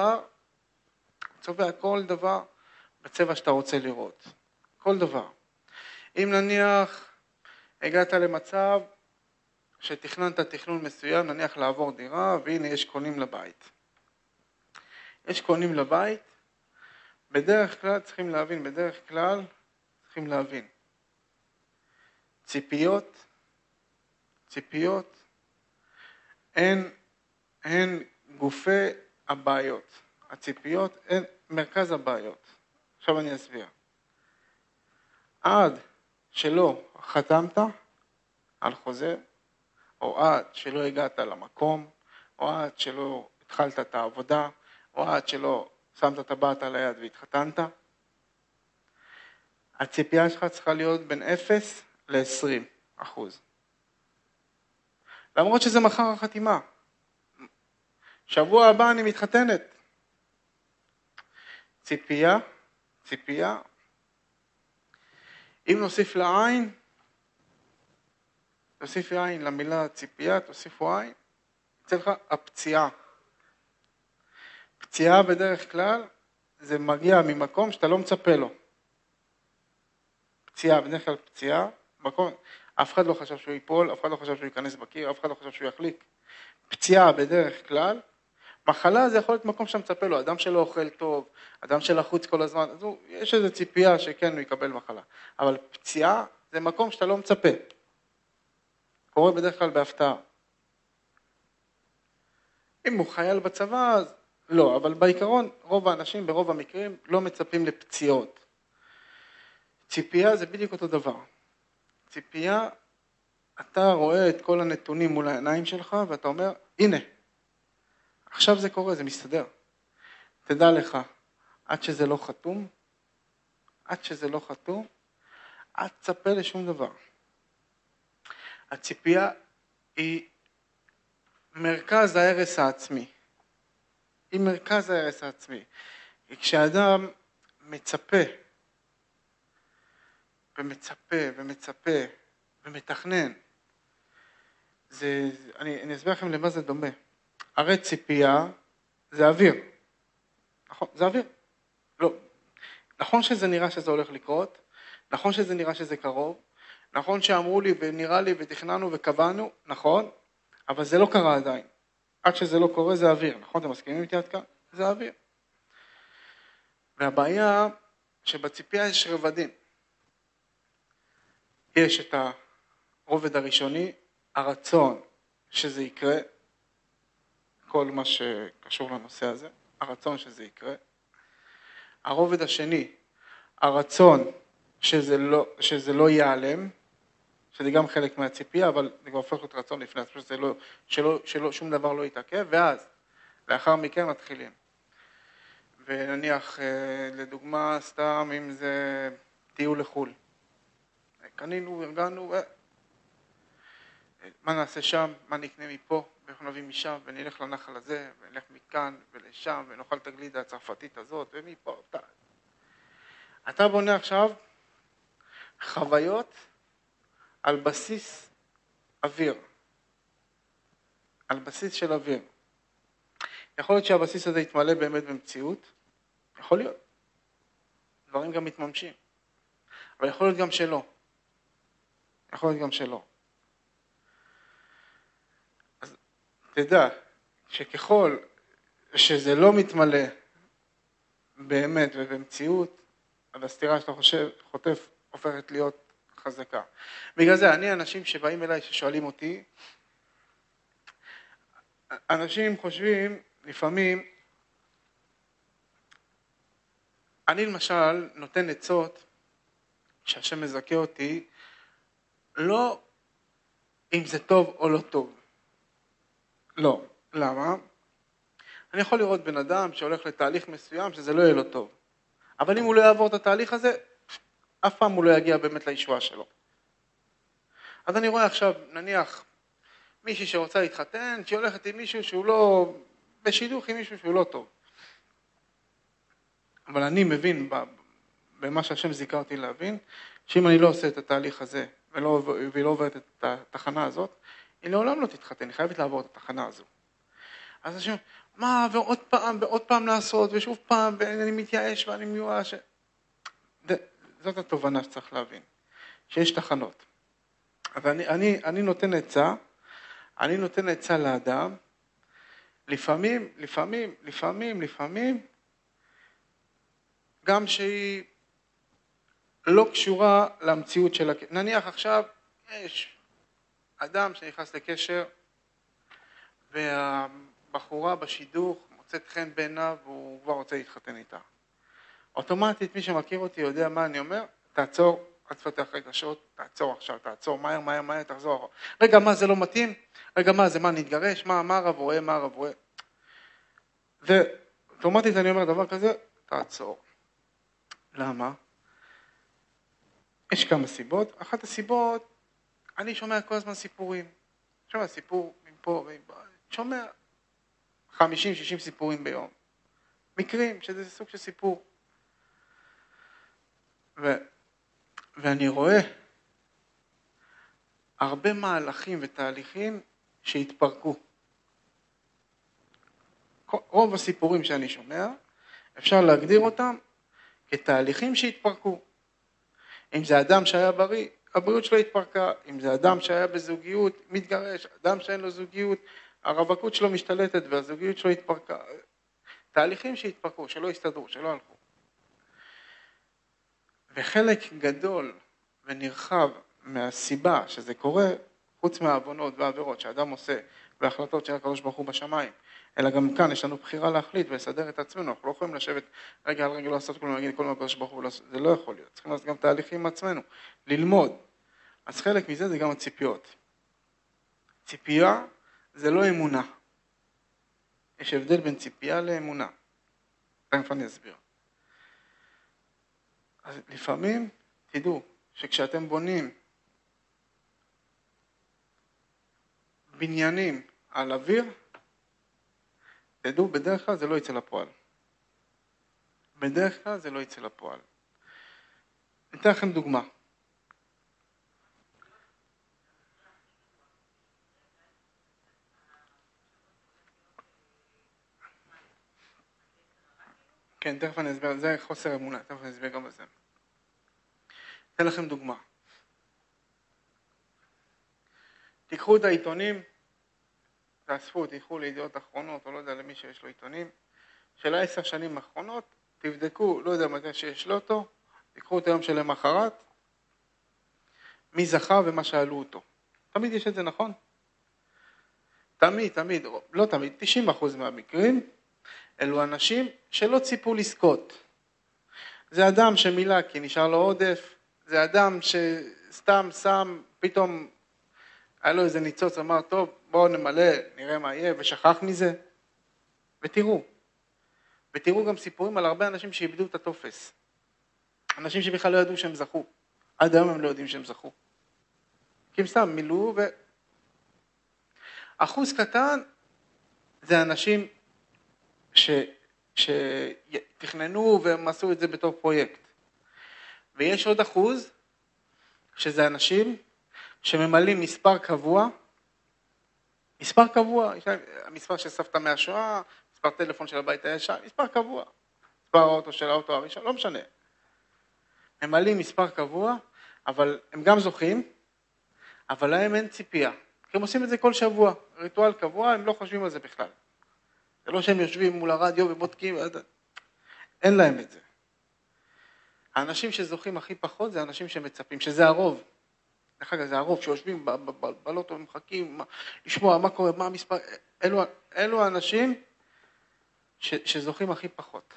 כל דבר בצבע שאתה רוצה לראות. כל דבר. אם נניח הגעת למצב שתכננת תכנון מסוים, נניח לעבור דירה, והנה יש קונים לבית. יש קונים לבית, בדרך כלל צריכים להבין. ציפיות, הן גופי הבעיות. הציפיות הן מרכז הבעיות. עכשיו אני אסביר. עד שלא חתמת על חוזה, או עד שלא הגעת למקום, או עד שלא התחלת את העבודה, או עד שלא שמת טבעת על היד והתחתנת, הציפייה שלך צריכה להיות בין 0 ל-20%. למרות שזה מחר החתימה. שבוע הבא אני מתחתנת. ציפייה, אם נוסיף לעין למילה ציפייה, תוסיפו עין, יצא לך הפציעה. פציעה בדרך כלל זה מגיע ממקום שאתה לא מצפה לו. בדרך כלל פציעה, מקום, אף אחד לא חשב שהוא ייפול, אף אחד לא חשב שהוא ייכנס בקיר, אף אחד לא חשב שהוא יחליק. פציעה בדרך כלל, מחלה זה יכול להיות מקום שאתה מצפה לו, אדם שלא אוכל טוב, אדם שלחוץ כל הזמן, אז יש איזו ציפייה שכן הוא יקבל מחלה. אבל פציעה זה מקום שאתה לא מצפה. קורה בדרך כלל בהפתעה. אם הוא חייל בצבא, אז לא, אבל בעיקרון רוב האנשים ברוב המקרים לא מצפים לפציעות. ציפייה זה בדיוק אותו דבר. ציפייה, אתה רואה את כל הנתונים מול העיניים שלך ואתה אומר, הנה, עכשיו זה קורה, זה מסתדר. תדע לך, עד שזה לא חתום, אל תצפה לשום דבר. הציפייה היא מרכז ההרס העצמי. כשאדם מצפה ומתכנן, אני אסביר לכם למה זה דומה. הרי ציפייה זה אוויר. נכון? זה אוויר. לא. נכון שזה נראה שזה הולך לקרות, נכון שזה נראה שזה קרוב, נכון שאמרו לי ונראה לי ותכננו וקבענו, נכון, אבל זה לא קרה עדיין. עד שזה לא קורה זה אוויר, נכון? אתם מסכימים איתי עד כאן? זה אוויר. והבעיה שבציפייה יש רבדים. יש את הרובד הראשוני, הרצון שזה יקרה, כל מה שקשור לנושא הזה, הרצון שזה יקרה. הרובד השני, הרצון שזה לא ייעלם, שזה גם חלק מהציפייה, אבל זה כבר הופך להיות רצון לפני עצמו, שום דבר לא יתעכב, ואז, לאחר מכן מתחילים. ונניח, לדוגמה, סתם אם זה טיול לחול. קנינו, ארגנו, מה נעשה שם, מה נקנה מפה, ואנחנו נביא משם, ונלך לנחל הזה, ונלך מכאן ולשם, ונאכל את הגלידה הצרפתית הזאת, ומפה, אתה בונה עכשיו חוויות על בסיס אוויר, על בסיס של אוויר. יכול להיות שהבסיס הזה יתמלא באמת במציאות, יכול להיות. דברים גם מתממשים, אבל יכול להיות גם שלא. יכול להיות גם שלא. אז תדע שככל שזה לא מתמלא באמת ובמציאות, אז הסתירה שאתה חוטף הופכת להיות חזקה. בגלל זה אנשים שבאים אליי ששואלים אותי, אנשים חושבים לפעמים, אני למשל נותן עצות שהשם מזכה אותי, לא אם זה טוב או לא טוב. לא. למה? אני יכול לראות בן אדם שהולך לתהליך מסוים שזה לא יהיה לו טוב. אבל אם הוא לא יעבור את התהליך הזה, אף פעם הוא לא יגיע באמת לישועה שלו. אז אני רואה עכשיו, נניח, מישהי שרוצה להתחתן, שהיא הולכת עם מישהו שהוא לא, בשידוך עם מישהו שהוא לא טוב. אבל אני מבין במה שהשם זיכה אותי להבין, שאם אני לא עושה את התהליך הזה, והיא לא עוברת את התחנה הזאת, היא לעולם לא תתחתן, היא חייבת לעבור את התחנה הזו. אז השם, מה, ועוד פעם לעשות, ושוב פעם, ואני מתייאש ואני מיואש. זאת התובנה שצריך להבין, שיש תחנות. אז אני נותן עצה לאדם, לפעמים, גם שהיא לא קשורה למציאות של נניח עכשיו, יש אדם שנכנס לקשר, והבחורה בשידוך מוצאת חן בעיניו, והוא כבר רוצה להתחתן איתה. אוטומטית, מי שמכיר אותי יודע מה אני אומר, תעצור, אל תפתח רגשות, תעצור עכשיו, תעצור, מהר, תחזור. רגע, מה, זה לא מתאים? רגע, מה, זה מה, נתגרש? מה הרב רואה? ואוטומטית אני אומר דבר כזה, תעצור. למה? יש כמה סיבות. אחת הסיבות, אני שומע כל הזמן סיפורים. שומע סיפור מפה ומפה. שומע 50-60 סיפורים ביום. מקרים שזה סוג של סיפור. ואני רואה הרבה מהלכים ותהליכים שהתפרקו. רוב הסיפורים שאני שומע, אפשר להגדיר אותם כתהליכים שהתפרקו. אם זה אדם שהיה בריא, הבריאות שלו התפרקה. אם זה אדם שהיה בזוגיות, מתגרש, אדם שאין לו זוגיות, הרווקות שלו משתלטת והזוגיות שלו התפרקה. תהליכים שהתפרקו, שלא הסתדרו, שלא הלכו. וחלק גדול ונרחב מהסיבה שזה קורה, חוץ מהעוונות והעבירות שאדם עושה והחלטות של הקדוש ברוך הוא בשמיים, אלא גם כאן יש לנו בחירה להחליט ולסדר את עצמנו. אנחנו לא יכולים לשבת רגע על רגע לא לעשות כלום, להגיד כל מה הקדוש ברוך הוא, זה לא יכול להיות. צריכים לעשות גם תהליכים עם עצמנו, ללמוד. אז חלק מזה זה גם הציפיות. ציפייה זה לא אמונה. יש הבדל בין ציפייה לאמונה. תכף אני אסביר. אז לפעמים תדעו שכשאתם בונים בניינים על אוויר, תדעו, בדרך כלל זה לא יצא לפועל. בדרך כלל זה לא יצא לפועל. ניתן לכם דוגמה. כן, תכף אני אסביר, זה חוסר אמונה, תכף אני אסביר גם בזה. ניתן לכם דוגמה. תיקחו את העיתונים, תאספו, תיקחו לידיעות אחרונות, או לא יודע למי שיש לו עיתונים, של 10 שנים האחרונות, תבדקו, לא יודע מתי שיש לוטו, תיקחו את היום של למחרת, מי זכה ומה שאלו אותו. תמיד יש את זה, נכון? תמיד, לא תמיד, 90% מהמקרים, אלו אנשים שלא ציפו לזכות. זה אדם שמילא כי נשאר לו עודף, זה אדם שסתם שם, פתאום היה לו איזה ניצוץ, אמר, טוב, בואו נמלא, נראה מה יהיה, ושכח מזה. ותראו גם סיפורים על הרבה אנשים שאיבדו את הטופס. אנשים שבכלל לא ידעו שהם זכו. עד היום הם לא יודעים שהם זכו. כי הם סתם מילאו אחוז קטן זה אנשים שתכננו והם עשו את זה בתור פרויקט. ויש עוד אחוז שזה אנשים שממלאים מספר קבוע, המספר שסבתא מהשואה, מספר טלפון של הבית הישן, מספר קבוע, מספר האוטו של האוטו הראשון, לא משנה. ממלאים מספר קבוע, אבל הם גם זוכים, אבל להם אין ציפייה. כי הם עושים את זה כל שבוע, ריטואל קבוע, הם לא חושבים על זה בכלל. זה לא שהם יושבים מול הרדיו ובודקים, אין להם את זה. האנשים שזוכים הכי פחות זה האנשים שמצפים, שזה הרוב. דרך אגב, זה הרוב שיושבים בלוטו ומחכים, לשמוע מה קורה, מה המספר, אלו האנשים שזוכים הכי פחות.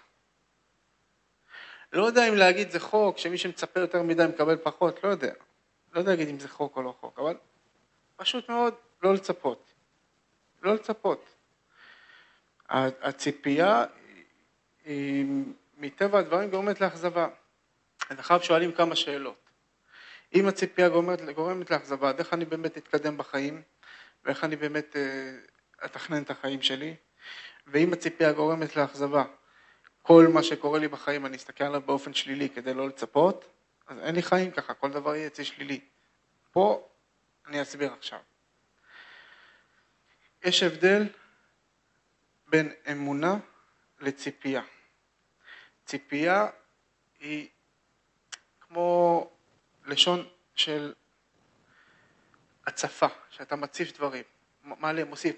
לא יודע אם להגיד זה חוק, שמי שמצפה יותר מדי מקבל פחות, לא יודע. לא יודע להגיד אם זה חוק או לא חוק, אבל פשוט מאוד לא לצפות. לא לצפות. הציפייה היא מטבע הדברים גורמת לאכזבה. אז עכשיו שואלים כמה שאלות. אם הציפייה גורמת לאכזבה, איך אני באמת אתקדם בחיים, ואיך אני באמת אתכנן את החיים שלי, ואם הציפייה גורמת לאכזבה, כל מה שקורה לי בחיים אני אסתכל עליו באופן שלילי כדי לא לצפות, אז אין לי חיים ככה, כל דבר יהיה אצלי שלילי. פה אני אסביר עכשיו. יש הבדל בין אמונה לציפייה. ציפייה היא כמו לשון של הצפה, שאתה מציף דברים. מעלה, מוסיף.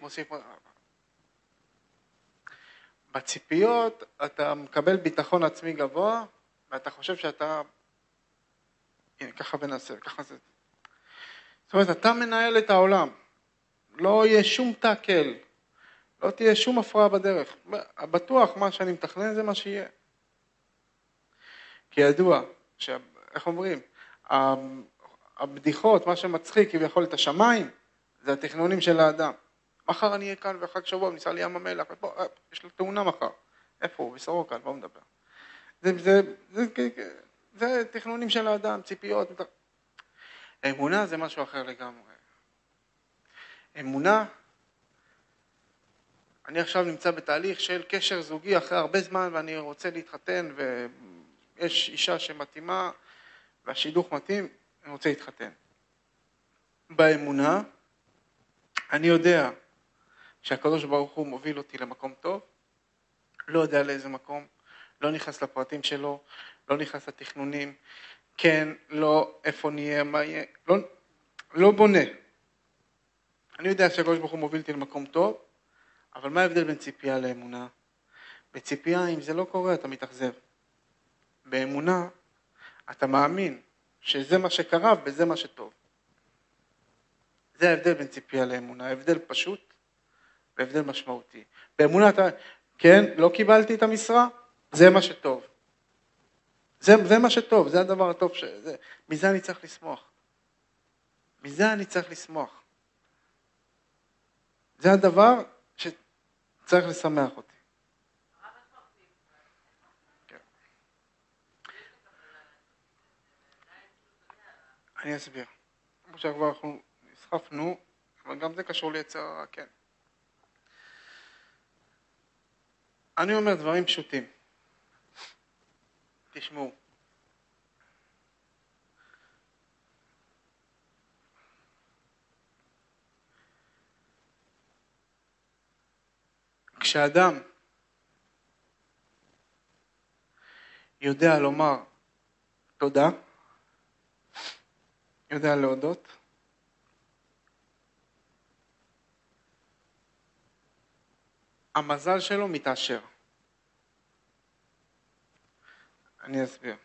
בציפיות אתה מקבל ביטחון עצמי גבוה, ואתה חושב שאתה, הנה, ככה בנעשה, ככה זה. זאת אומרת, אתה מנהל את העולם. לא יהיה שום תקל, לא תהיה שום הפרעה בדרך. בטוח מה שאני מתכנן זה מה שיהיה. כי ידוע, איך אומרים, הבדיחות, מה שמצחיק כביכול את השמיים, זה התכנונים של האדם. מחר אני אהיה כאן ואחר שבוע ניסע לי ים המלח, יש לו תאונה מחר. איפה הוא? בסורוקה, בואו נדבר. זה תכנונים של האדם, ציפיות. אמונה זה משהו אחר לגמרי. אמונה, אני עכשיו נמצא בתהליך של קשר זוגי אחרי הרבה זמן ואני רוצה להתחתן ויש אישה שמתאימה והשידוך מתאים, אני רוצה להתחתן. באמונה, אני יודע שהקדוש ברוך הוא מוביל אותי למקום טוב, לא יודע לאיזה מקום, לא נכנס לפרטים שלו, לא נכנס לתכנונים, כן, לא, איפה נהיה, מה יהיה, לא בונה. אני יודע שהקדוש ברוך הוא מוביל אותי למקום טוב, אבל מה ההבדל בין ציפייה לאמונה? בציפייה, אם זה לא קורה, אתה מתאכזב. באמונה, אתה מאמין שזה מה שקרה וזה מה שטוב. זה ההבדל בין ציפייה לאמונה, ההבדל פשוט והבדל משמעותי. באמונה אתה, כן, לא קיבלתי את המשרה, זה מה שטוב. זה מה שטוב, זה הדבר הטוב, מזה אני צריך לשמוח. מזה אני צריך לשמוח. זה הדבר שצריך לשמח אותי. כן. אני אסביר. כמו שכבר אנחנו נסחפנו, אבל גם זה קשור ליצר הרע, כן. אני אומר דברים פשוטים. תשמעו. כשאדם יודע לומר תודה, יודע להודות, המזל שלו מתעשר. אני אסביר.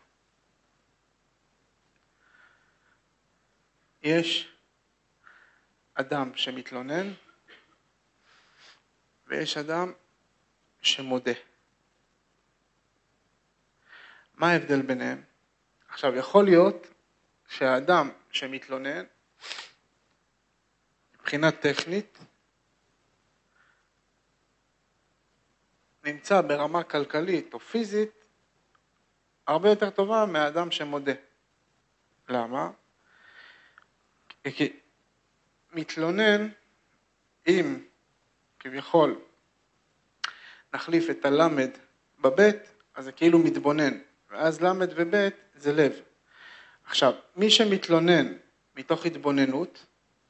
יש אדם שמתלונן, ויש אדם שמודה. מה ההבדל ביניהם? עכשיו, יכול להיות שהאדם שמתלונן, מבחינה טכנית, נמצא ברמה כלכלית או פיזית, הרבה יותר טובה מהאדם שמודה. למה? כי מתלונן, אם כביכול נחליף את הלמד בבית, אז זה כאילו מתבונן, ואז למד ובית זה לב. עכשיו, מי שמתלונן מתוך התבוננות,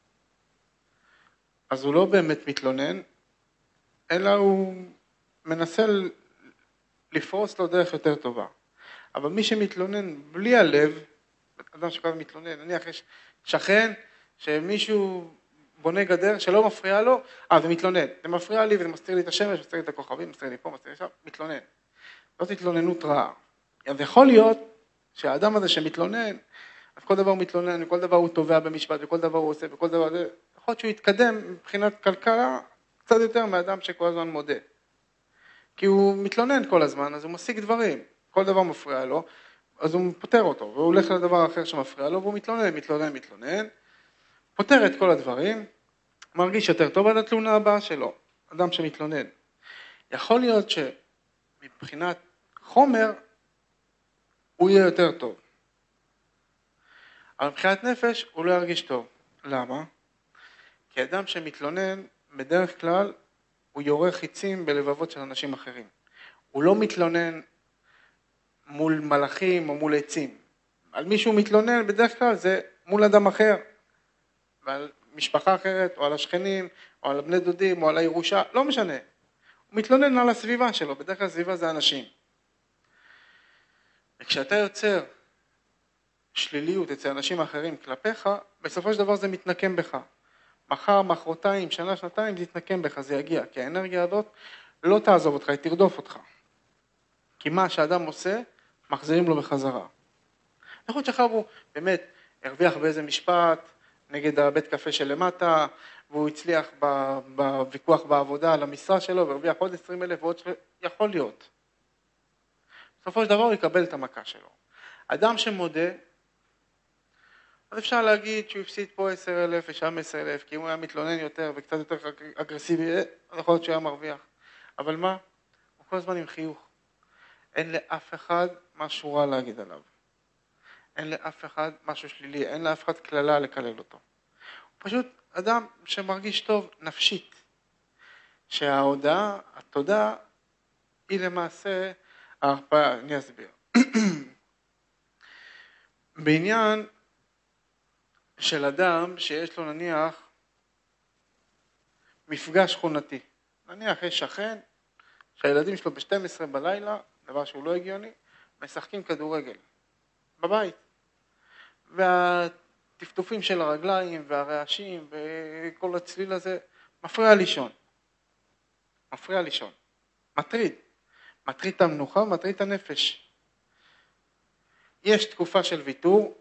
אז הוא לא באמת מתלונן, אלא הוא מנסה לפרוס לו דרך יותר טובה. אבל מי שמתלונן בלי הלב, אדם שכבר מתלונן, נניח יש שכן שמישהו בונה גדר שלא מפריע לו, זה מתלונן, זה מפריע לי וזה מסתיר לי את השמש, מסתיר לי את הכוכבים, מסתיר לי פה, מסתיר לי שם, מתלונן. זאת התלוננות רעה. אז יכול להיות שהאדם הזה שמתלונן, אז כל דבר הוא מתלונן, וכל דבר הוא תובע במשפט, וכל דבר הוא עושה, וכל דבר זה, יכול להיות שהוא יתקדם מבחינת כלכלה קצת יותר מהאדם שכל הזמן מודה. כי הוא מתלונן כל הזמן, אז הוא משיג דברים, כל דבר מפריע לו, אז הוא פותר אותו, והוא הולך לדבר אחר שמפריע לו, והוא מתלונן, פותר את כל הדברים, מרגיש יותר טוב עד התלונה הבאה שלו, אדם שמתלונן. יכול להיות שמבחינת חומר, הוא יהיה יותר טוב. אבל מבחינת נפש, הוא לא ירגיש טוב. למה? כי אדם שמתלונן, בדרך כלל, הוא יורה חיצים בלבבות של אנשים אחרים. הוא לא מתלונן מול מלאכים או מול עצים. על מישהו מתלונן, בדרך כלל זה מול אדם אחר. ועל משפחה אחרת, או על השכנים, או על בני דודים, או על הירושה, לא משנה. הוא מתלונן על הסביבה שלו, בדרך כלל הסביבה זה אנשים. וכשאתה יוצר שליליות אצל אנשים אחרים כלפיך, בסופו של דבר זה מתנקם בך. מחר, מחרתיים, שנה, שנתיים, זה יתנקם בך, זה יגיע. כי האנרגיה הזאת לא תעזוב אותך, היא תרדוף אותך. כי מה שהאדם עושה, מחזירים לו בחזרה. נכון שאחר הוא באמת הרוויח באיזה משפט, נגד הבית קפה שלמטה, והוא הצליח בוויכוח בעבודה על המשרה שלו, והרוויח עוד 20,000 ועוד יכול להיות. בסופו של דבר הוא יקבל את המכה שלו. אדם שמודה, אז אפשר להגיד שהוא הפסיד פה 10,000 ושם 10,000, כי אם הוא היה מתלונן יותר וקצת יותר אגרסיבי, יכול להיות שהוא היה מרוויח. אבל מה? הוא כל הזמן עם חיוך. אין לאף אחד משהו רע להגיד עליו. אין לאף אחד משהו שלילי, אין לאף אחד כללה לקלל אותו. הוא פשוט אדם שמרגיש טוב נפשית. שההודעה, התודה, היא למעשה ההרפאה, אני אסביר. בעניין של אדם שיש לו נניח מפגש שכונתי. נניח יש שכן שהילדים שלו ב-12 בלילה, דבר שהוא לא הגיוני, משחקים כדורגל בבית. והטפטופים של הרגליים והרעשים וכל הצליל הזה מפריע לישון. מטריד את המנוחה ומטריד את הנפש. יש תקופה של ויתור,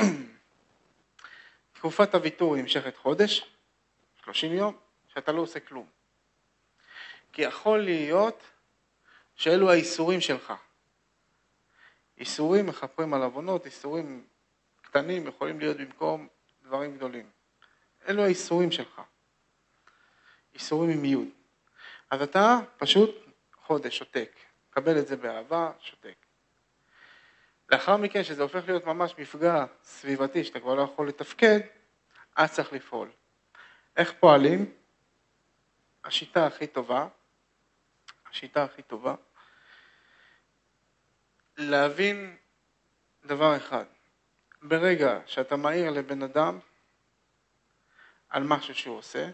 תקופת הוויתור נמשכת חודש, 30 יום, שאתה לא עושה כלום. כי יכול להיות שאלו האיסורים שלך. איסורים מחפרים על עוונות, איסורים קטנים יכולים להיות במקום דברים גדולים. אלו האיסורים שלך. איסורים עם יוד. אז אתה פשוט חודש שותק. קבל את זה באהבה, שותק. לאחר מכן, שזה הופך להיות ממש מפגע סביבתי, שאתה כבר לא יכול לתפקד, אז צריך לפעול. איך פועלים? השיטה הכי טובה, להבין דבר אחד. ברגע שאתה מעיר לבן אדם על משהו שהוא עושה,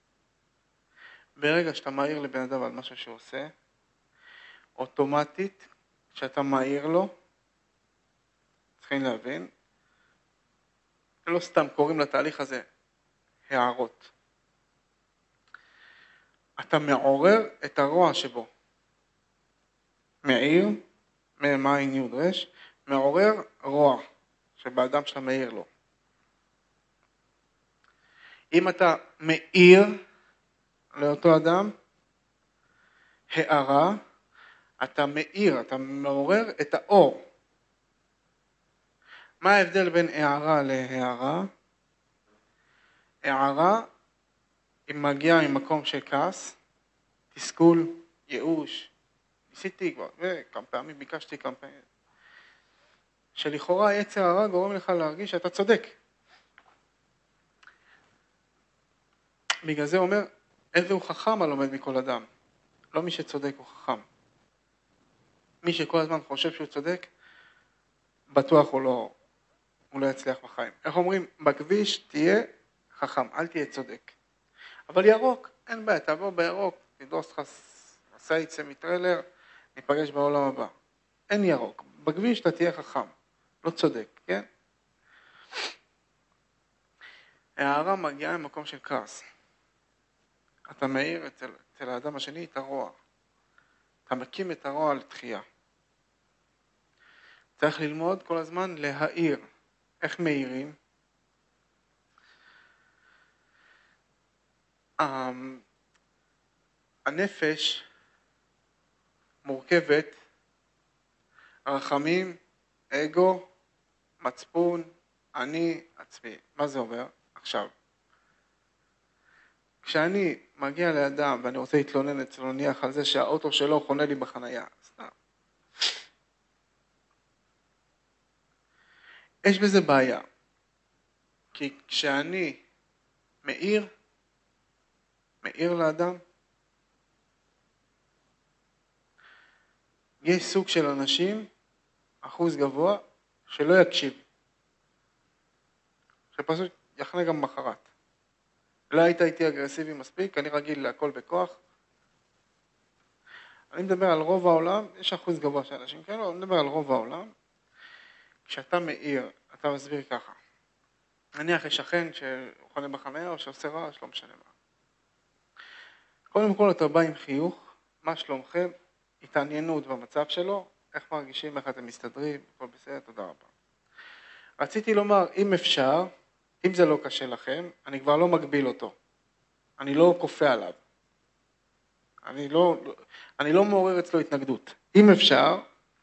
אוטומטית, כשאתה מעיר לו, צריכים להבין, לא סתם קוראים לתהליך הזה הערות. אתה מעורר את הרוע שבו. מעיר, מעין יוד רש, מעורר רוע שבאדם שאתה מעיר לו. אם אתה מעיר לאותו אדם, הערה, אתה מעיר, אתה מעורר את האור. מה ההבדל בין הערה להערה? הערה היא מגיעה ממקום של כעס, תסכול, ייאוש, ניסיתי כבר, וכמה פעמים ביקשתי כמה פעמים, שלכאורה יצר הרע גורם לך להרגיש שאתה צודק. בגלל זה אומר, איזה הוא חכם הלומד מכל אדם. לא מי שצודק הוא חכם. מי שכל הזמן חושב שהוא צודק, בטוח הוא לא יצליח בחיים. איך אומרים? בכביש תהיה חכם, אל תהיה צודק. אבל ירוק, אין בעיה, תעבור בירוק, תדרוס לך עשה יצא מטרלר, ניפגש בעולם הבא. אין ירוק, בכביש אתה תהיה חכם, לא צודק, כן? הערה מגיעה ממקום של כעס. אתה מאיר אצל האדם השני את הרוע. אתה מקים את הרוע לתחייה. צריך ללמוד כל הזמן להאיר. איך מאירים? הנפש מורכבת, רחמים, אגו, מצפון, אני, עצמי. מה זה אומר? עכשיו, כשאני מגיע לאדם ואני רוצה להתלונן אצלו נניח על זה שהאוטו שלו חונה לי בחנייה, סתם. יש בזה בעיה, כי כשאני מאיר לאדם, יש סוג של אנשים, אחוז גבוה, שלא יקשיב. שפשוט יחנה גם מחרת. לא היית איתי אגרסיבי מספיק, אני רגיל להכל בכוח. אני מדבר על רוב העולם, יש אחוז גבוה של אנשים כאלו, אני מדבר על רוב העולם. כשאתה מאיר, אתה מסביר ככה. נניח יש שכן שחונה בחניה או שעושה רעש, לא משנה מה. קודם כל אתה בא עם חיוך, מה שלומכם, התעניינות במצב שלו, איך מרגישים, איך אתם מסתדרים, הכל בסדר, תודה רבה. רציתי לומר, אם אפשר, אם זה לא קשה לכם, אני כבר לא מגביל אותו. אני לא כופה עליו. אני לא מעורר אצלו התנגדות. אם אפשר,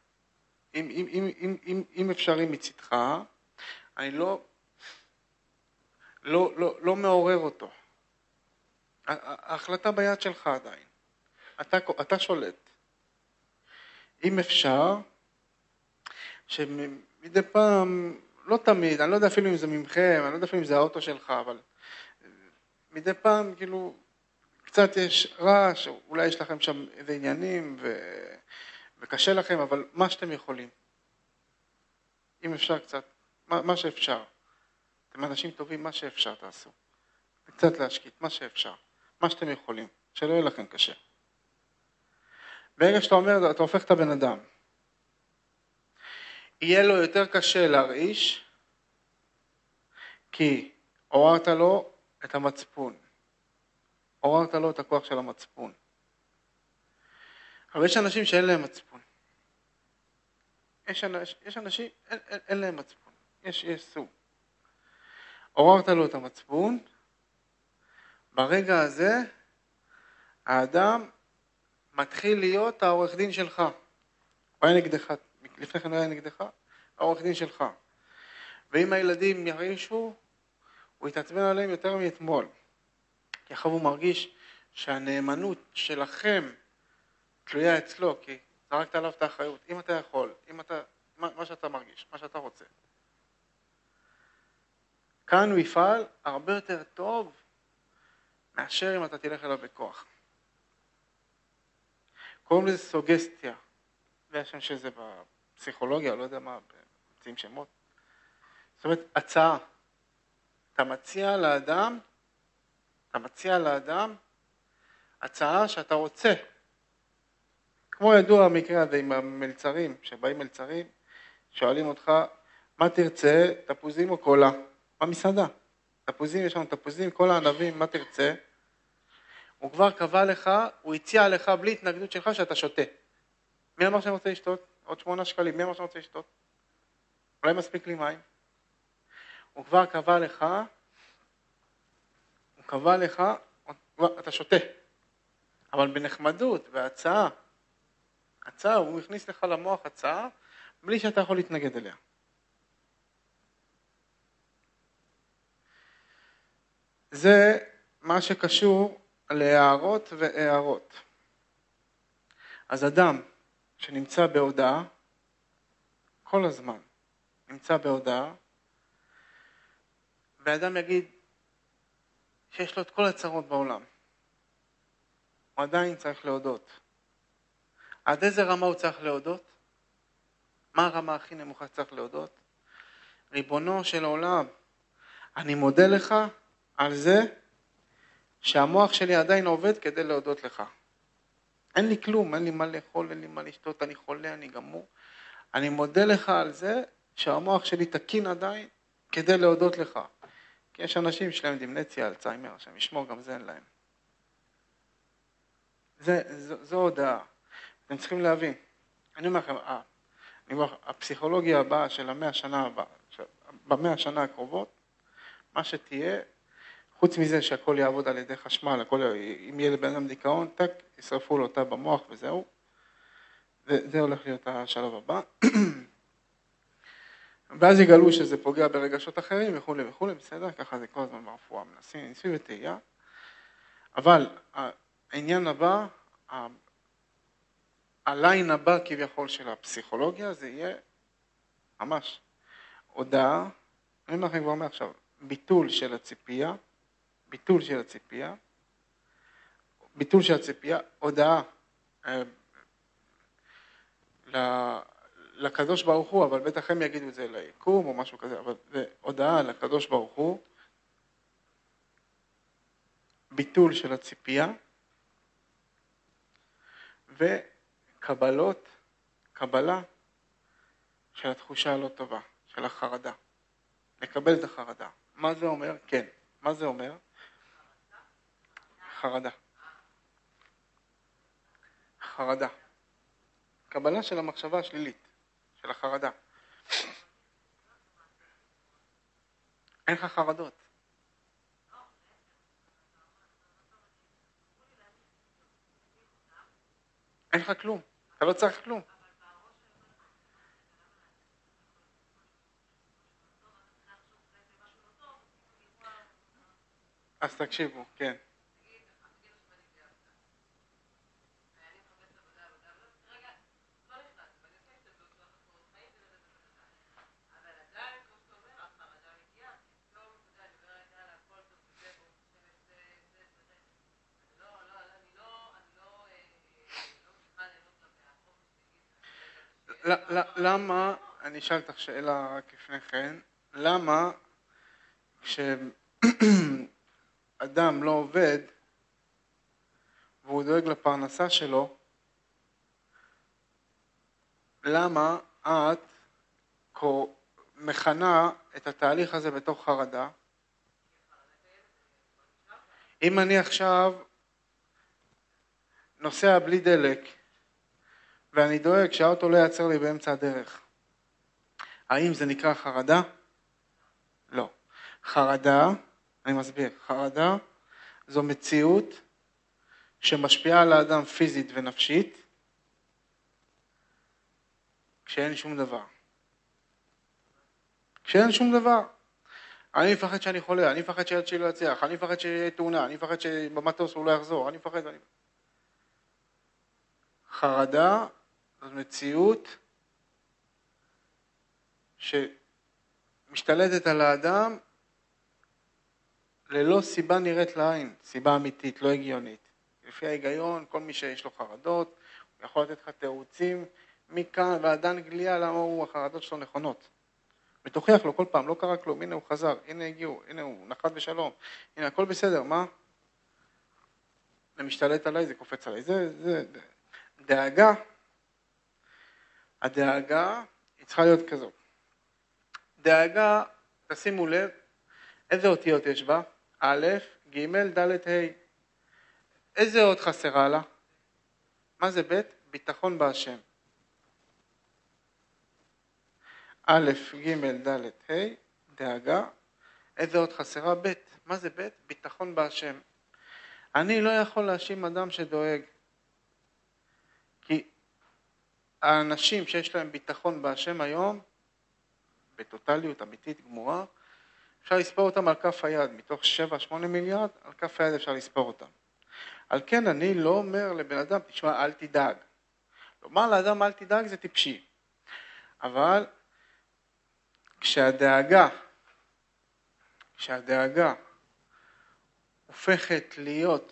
אם אפשרי מצדך, אני לא מעורר אותו. ההחלטה ביד שלך עדיין. אתה שולט. אם אפשר, שמדי פעם, לא תמיד, אני לא יודע אפילו אם זה ממכם, אני לא יודע אפילו אם זה האוטו שלך, אבל מדי פעם כאילו קצת יש רעש, אולי יש לכם שם איזה עניינים וקשה לכם, אבל מה שאתם יכולים. אם אפשר קצת, מה שאפשר. אתם אנשים טובים, מה שאפשר תעשו. קצת להשקיט, מה שאפשר. מה שאתם יכולים, שלא יהיה לכם קשה. ברגע שאתה אומר, אתה הופך את הבן אדם. יהיה לו יותר קשה להרעיש, כי עוררת לו את המצפון. עוררת לו את הכוח של המצפון. אבל יש אנשים שאין להם מצפון. יש אנשים, אין להם מצפון. יש סוג. עוררת לו את המצפון, ברגע הזה, האדם מתחיל להיות העורך דין שלך. הוא היה נגדך, לפני כן הוא היה נגדך, העורך דין שלך. ואם הילדים ירעישו, הוא יתעצבן עליהם יותר מאתמול. כי אחר הוא מרגיש שהנאמנות שלכם תלויה אצלו, כי זרקת עליו את האחריות. אם אתה יכול, מה שאתה מרגיש, מה שאתה רוצה. כאן הוא יפעל הרבה יותר טוב מאשר אם אתה תלך אליו בכוח. קוראים לזה סוגסטיה. זה השם שזה בפסיכולוגיה, לא יודע מה, מציעים שמות. זאת אומרת, הצעה. אתה מציע לאדם הצעה שאתה רוצה. כמו ידוע המקרה הזה עם המלצרים, שבאים מלצרים, שואלים אותך, מה תרצה, תפוזים או קולה? במסעדה. תפוזים, יש לנו תפוזים, כל הענבים, מה תרצה? הוא כבר קבע לך, הוא הציע לך בלי התנגדות שלך שאתה שותה. מי אמר שאני רוצה לשתות? עוד 8 שקלים, מי אמר שאני רוצה לשתות? אולי מספיק לי מים? הוא כבר קבע לך, אתה שותה. אבל בנחמדות, בהצעה, הוא הכניס לך למוח הצעה, בלי שאתה יכול להתנגד אליה. זה מה שקשור להערות והערות. אז אדם שנמצא בהודעה, כל הזמן נמצא בהודעה, ואדם יגיד שיש לו את כל הצרות בעולם. הוא עדיין צריך להודות. עד איזה רמה הוא צריך להודות? מה הרמה הכי נמוכה שצריך להודות? ריבונו של העולם, אני מודה לך על זה שהמוח שלי עדיין עובד כדי להודות לך. אין לי כלום, אין לי מה לאכול, אין לי מה לשתות, אני חולה, אני גמור. אני מודה לך על זה שהמוח שלי תקין עדיין כדי להודות לך. כי יש אנשים שלהם דמנציה, אלצהיימר, שהם ישמור, גם זה אין להם. זו הודעה. אתם צריכים להבין. אני אומר לכם, הפסיכולוגיה הבאה של 100 שנה הקרובות, מה שתהיה, חוץ מזה שהכל יעבוד על ידי חשמל, אם יהיה לבן אדם דיכאון, טק, ישרפו לו אותה במוח וזהו. זה הולך להיות השלב הבא. ואז יגלו שזה פוגע ברגשות אחרים וכו' וכו', בסדר? ככה זה כל הזמן ברפואה, מנסים, ניסוי וטעייה. אבל העניין הבא, הליין הבא כביכול של הפסיכולוגיה, זה יהיה ממש הודעה, אני אומר לכם כבר מעכשיו, ביטול של הציפייה, הודעה לקדוש ברוך הוא, אבל בטח הם יגידו את זה ליקום או משהו כזה, אבל זה הודעה לקדוש ברוך הוא, ביטול של הציפייה, וקבלה של התחושה הלא טובה, של החרדה. לקבל את החרדה. מה זה אומר? כן. מה זה אומר? חרדה. חרדה. קבלה של המחשבה השלילית, של החרדה. אין לך חרדות. אין לך כלום. אתה לא צריך כלום. אז תקשיבו, כן. למה, אני אשאל אותך שאלה רק לפני כן, למה כשאדם לא עובד והוא דואג לפרנסה שלו, למה את מכנה את התהליך הזה בתוך חרדה? אם אני עכשיו נוסע בלי דלק, ואני דואג שהאוטו לא יעצר לי באמצע הדרך, האם זה נקרא חרדה? לא. חרדה, אני מסביר, חרדה זו מציאות שמשפיעה על האדם פיזית ונפשית, כשאין שום דבר. כשאין שום דבר. אני מפחד שאני חולה, אני מפחד שהילד שלי לא יצליח, אני מפחד שיהיה תאונה, אני מפחד שבמטוס הוא לא יחזור, אני מפחד. חרדה זו מציאות שמשתלטת על האדם ללא סיבה נראית לעין, סיבה אמיתית, לא הגיונית. לפי ההיגיון, כל מי שיש לו חרדות, הוא יכול לתת לך תירוצים מכאן ועד אנגליה, למה החרדות שלו נכונות. ותוכיח לו כל פעם, לא קרה כלום, הנה הוא חזר, הנה הגיעו, הנה הוא נחת בשלום, הנה הכל בסדר, מה? זה משתלט עליי, זה קופץ עליי, זה דאגה. הדאגה היא צריכה להיות כזו. דאגה, תשימו לב, איזה אותיות יש בה? א', ג', ד', ה'. איזה אות חסרה לה? מה זה ב'? ביטחון בהשם. א', ג', ד', ה', דאגה. איזה אות חסרה? ב'. מה זה ב'? ביטחון בהשם. אני לא יכול להאשים אדם שדואג. כי האנשים שיש להם ביטחון בהשם היום, בטוטליות אמיתית גמורה, אפשר לספור אותם על כף היד, מתוך 7-8 מיליארד, על כף היד אפשר לספור אותם. על כן אני לא אומר לבן אדם, תשמע, אל תדאג. לומר לאדם אל תדאג זה טיפשי. אבל כשהדאגה הופכת להיות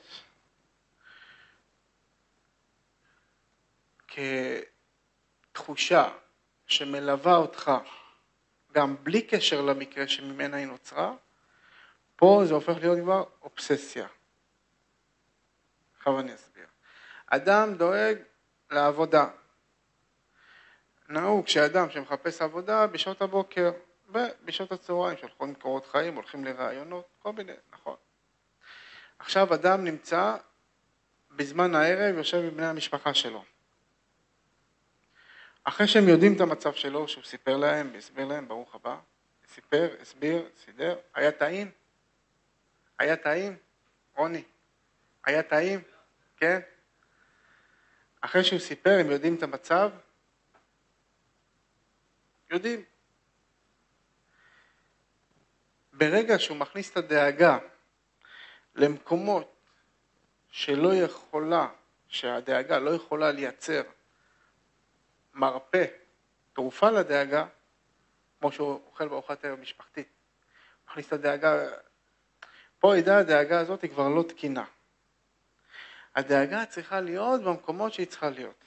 כתחושה שמלווה אותך גם בלי קשר למקרה שממנה היא נוצרה, פה זה הופך להיות כבר אובססיה. עכשיו אני אסביר. אדם דואג לעבודה. נהוג שאדם שמחפש עבודה בשעות הבוקר ובשעות הצהריים שהולכים קורות חיים, הולכים לרעיונות, כל מיני, נכון. עכשיו אדם נמצא בזמן הערב, יושב עם בני המשפחה שלו. אחרי שהם יודעים את המצב שלו, שהוא סיפר להם, והסביר להם, ברוך הבא, סיפר, הסביר, סידר, היה טעים? היה טעים? רוני, היה טעים? כן? אחרי שהוא סיפר, הם יודעים את המצב? יודעים. ברגע שהוא מכניס את הדאגה למקומות שהדאגה לא יכולה לייצר מרפא, תרופה לדאגה, כמו שהוא אוכל בארוחת ערב משפחתית. מכניס את הדאגה, פה הדאגה הזאת היא כבר לא תקינה. הדאגה צריכה להיות במקומות שהיא צריכה להיות.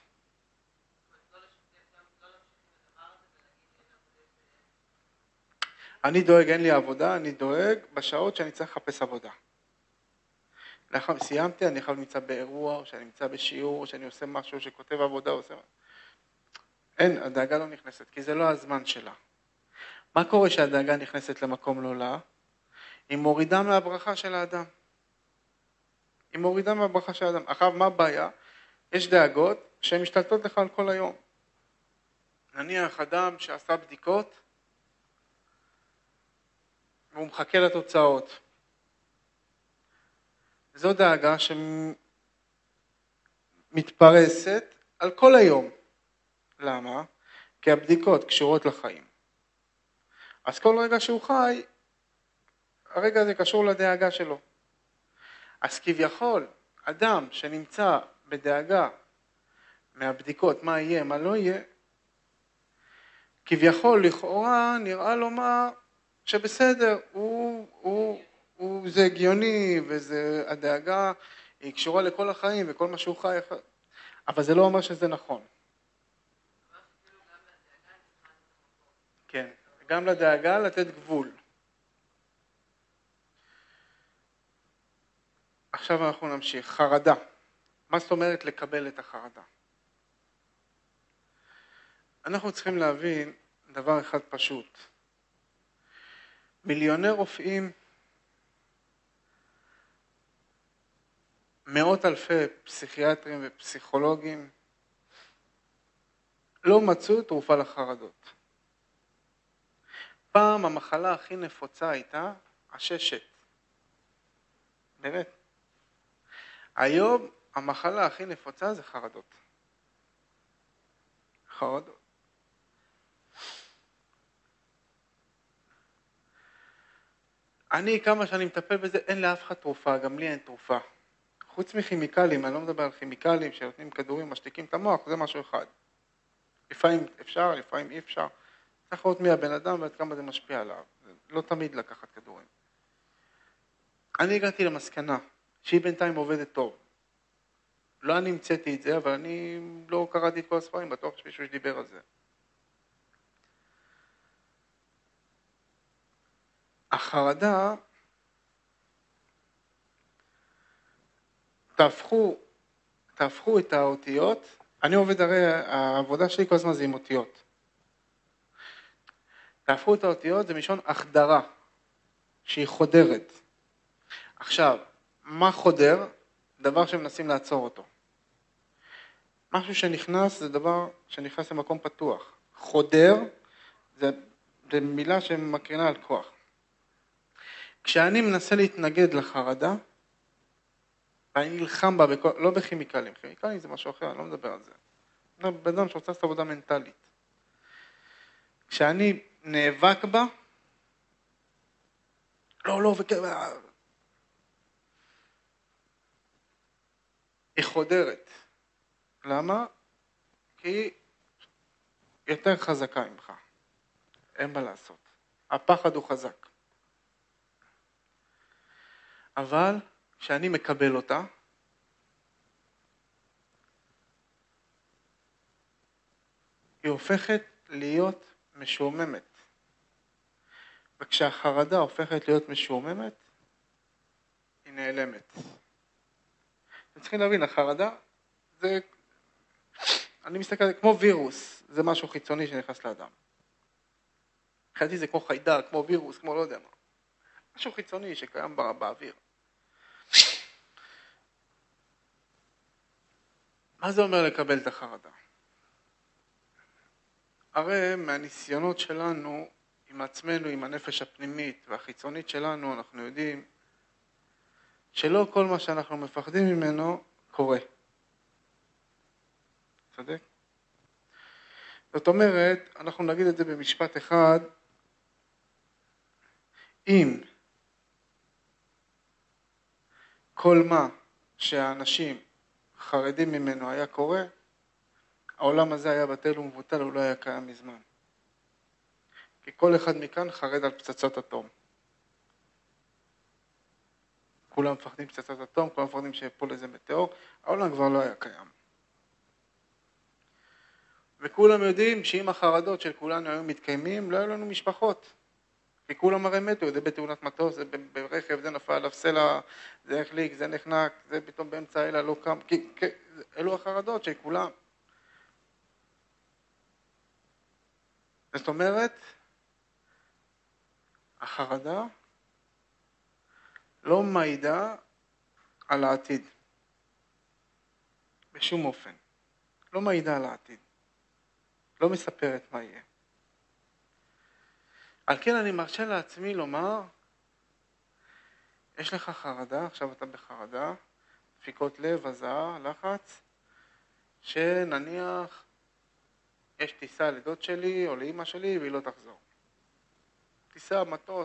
אני דואג, אין לי עבודה, אני דואג בשעות שאני צריך לחפש עבודה. לאחר סיימתי, אני יכול נמצא באירוע, או שאני נמצא בשיעור, או שאני עושה משהו שכותב עבודה, אין, הדאגה לא נכנסת, כי זה לא הזמן שלה. מה קורה שהדאגה נכנסת למקום לא לה? היא מורידה מהברכה של האדם. היא מורידה מהברכה של האדם. אחר מה הבעיה? יש דאגות שהן משתלטות לך על כל היום. נניח אדם שעשה בדיקות, והוא מחכה לתוצאות. זו דאגה שמתפרסת על כל היום. למה? כי הבדיקות קשורות לחיים. אז כל רגע שהוא חי, הרגע הזה קשור לדאגה שלו. אז כביכול, אדם שנמצא בדאגה מהבדיקות, מה יהיה, מה לא יהיה, כביכול לכאורה נראה לו מה שבסדר, זה הגיוני, וזה הדאגה היא קשורה לכל החיים וכל מה שהוא חי, אבל זה לא אומר שזה נכון. כן, גם לדאגה לתת גבול. עכשיו אנחנו נמשיך. חרדה. מה זאת אומרת לקבל את החרדה? אנחנו צריכים להבין דבר אחד פשוט. מיליוני רופאים, מאות אלפי פסיכיאטרים ופסיכולוגים לא מצאו תרופה לחרדות. פעם המחלה הכי נפוצה הייתה הששת. באמת. היום המחלה הכי נפוצה זה חרדות. חרדות. אני כמה שאני מטפל בזה, אין לאף אחד תרופה, גם לי אין תרופה. חוץ מכימיקלים, אני לא מדבר על כימיקלים שנותנים כדורים, משתיקים את המוח, זה משהו אחד. לפעמים אפשר, לפעמים אי אפשר. צריך לראות מי הבן אדם ועד כמה זה משפיע עליו. לא תמיד לקחת כדורים. אני הגעתי למסקנה שהיא בינתיים עובדת טוב. לא אני המצאתי את זה, אבל אני לא קראתי את כל הספרים, בטוח שמישהו שדיבר על זה. החרדה, תהפכו את האותיות, אני עובד הרי, העבודה שלי כל הזמן זה עם אותיות. תהפכו את האותיות, זה מלשון החדרה, שהיא חודרת. עכשיו, מה חודר? דבר שמנסים לעצור אותו. משהו שנכנס זה דבר שנכנס למקום פתוח. חודר זה מילה שמקרינה על כוח. כשאני מנסה להתנגד לחרדה, ואני נלחם בה, לא בכימיקלים, כימיקלים זה משהו אחר, אני לא מדבר על זה. זה בן אדם שרוצה לעשות עבודה מנטלית. כשאני נאבק בה, לא, היא חודרת. למה? כי היא יותר חזקה ממך. אין מה לעשות. הפחד הוא חזק. אבל כשאני מקבל אותה, היא הופכת להיות משועממת. וכשהחרדה הופכת להיות משועממת, היא נעלמת. אתם צריכים להבין, החרדה זה, אני מסתכל, כמו וירוס, זה משהו חיצוני שנכנס לאדם. מבחינתי זה כמו חיידק, כמו וירוס, כמו לא יודע מה. משהו חיצוני שקיים באוויר. מה זה אומר לקבל את החרדה? הרי מהניסיונות שלנו עם עצמנו, עם הנפש הפנימית והחיצונית שלנו, אנחנו יודעים שלא כל מה שאנחנו מפחדים ממנו קורה. צודק? זאת אומרת, אנחנו נגיד את זה במשפט אחד, אם כל מה שהאנשים חרדים ממנו היה קורה, העולם הזה היה בטל ומבוטל, הוא לא היה קיים מזמן. כי כל אחד מכאן חרד על פצצות אטום. כולם מפחדים פצצות אטום, כולם מפחדים שיפול איזה מטאור, העולם כבר לא היה קיים. וכולם יודעים שאם החרדות של כולנו היו מתקיימים, לא היו לנו משפחות. כי כולם הרי מתו, זה בתאונת מטוס, זה ברכב, זה נפל עליו סלע, זה החליק, זה נחנק, זה פתאום באמצע הלילה לא קם. אלו החרדות של כולם. זאת אומרת, החרדה לא מעידה על העתיד. בשום אופן. לא מעידה על העתיד. לא מספרת מה יהיה. על כן אני מרשה לעצמי לומר, יש לך חרדה, עכשיו אתה בחרדה, דפיקות לב, הזעה, לחץ, שנניח יש טיסה לדוד שלי או לאמא שלי והיא לא תחזור. טיסה, מטוס.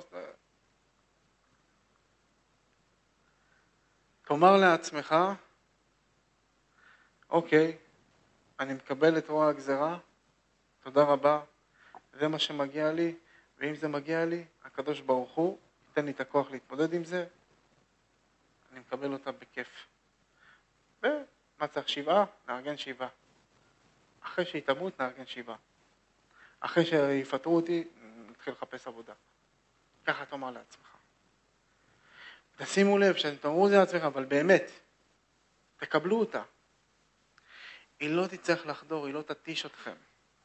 תאמר לעצמך, אוקיי, אני מקבל את רוע הגזרה, תודה רבה, זה מה שמגיע לי, ואם זה מגיע לי, הקדוש ברוך הוא ייתן לי את הכוח להתמודד עם זה, אני מקבל אותה בכיף. ומה צריך 7? נארגן 7. אחרי שהיא תמות, נארגן 7. אחרי שיפטרו אותי, נתחיל לחפש עבודה. ככה תאמר לעצמך. תשימו לב שאתם תאמרו זה לעצמך, אבל באמת, תקבלו אותה. היא לא תצטרך לחדור, היא לא תתיש אתכם.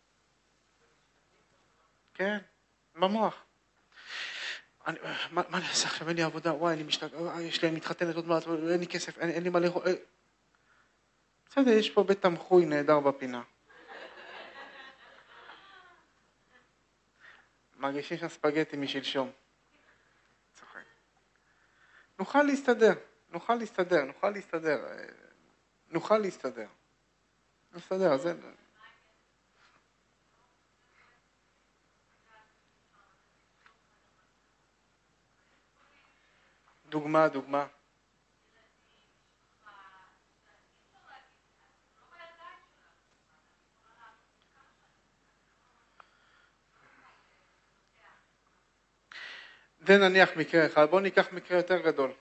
כן, במוח. מה אני אעשה עכשיו? אין לי עבודה, וואי, יש לי מתחתנת עוד מעט, אין לי כסף, אין לי מה לאכול. בסדר, יש פה בית תמחוי נהדר בפינה. מרגישים שם ספגטי משלשום. צוחק. נוכל להסתדר. נסתדר, זה... דוגמה. זה נניח מקרה אחד, בואו ניקח מקרה יותר גדול.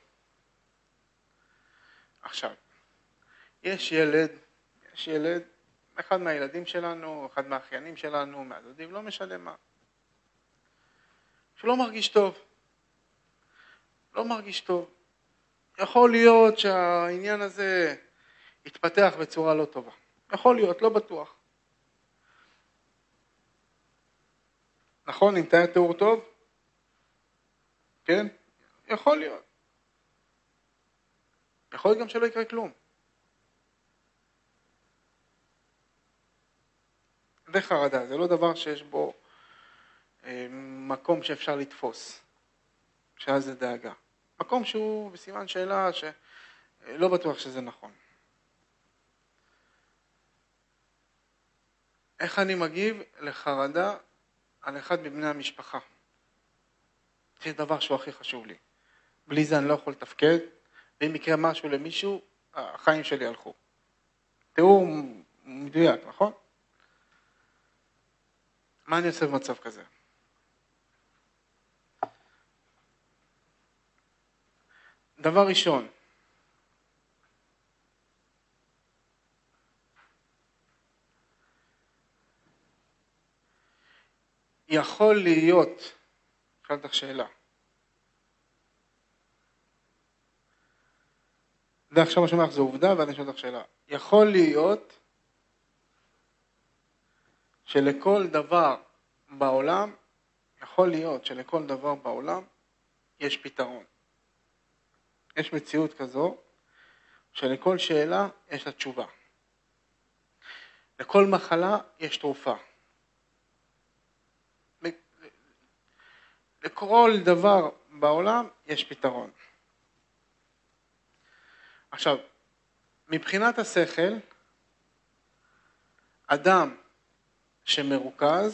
עכשיו, יש ילד, אחד מהילדים שלנו, אחד מהאחיינים שלנו, מהדודים, לא משנה מה. שלא מרגיש טוב. יכול להיות שהעניין הזה יתפתח בצורה לא טובה. יכול להיות, לא בטוח. נכון, אם תהיה תיאור טוב? כן? יכול להיות. יכול להיות גם שלא יקרה כלום. זה חרדה, זה לא דבר שיש בו מקום שאפשר לתפוס, שאז זה דאגה. מקום שהוא בסימן שאלה שלא בטוח שזה נכון. איך אני מגיב לחרדה על אחד מבני המשפחה? זה דבר שהוא הכי חשוב לי. בלי זה אני לא יכול לתפקד, ואם יקרה משהו למישהו, החיים שלי הלכו. תיאור מדויק, נכון? מה אני עושה במצב כזה? דבר ראשון, יכול להיות, שאלת לך שאלה, זה עכשיו מה שאומר לך זה עובדה ואני שואל לך שאלה, יכול להיות שלכל דבר בעולם, יש פתרון. יש מציאות כזו שלכל שאלה יש לה תשובה. לכל מחלה יש תרופה. לכל דבר בעולם יש פתרון. עכשיו, מבחינת השכל, אדם שמרוכז,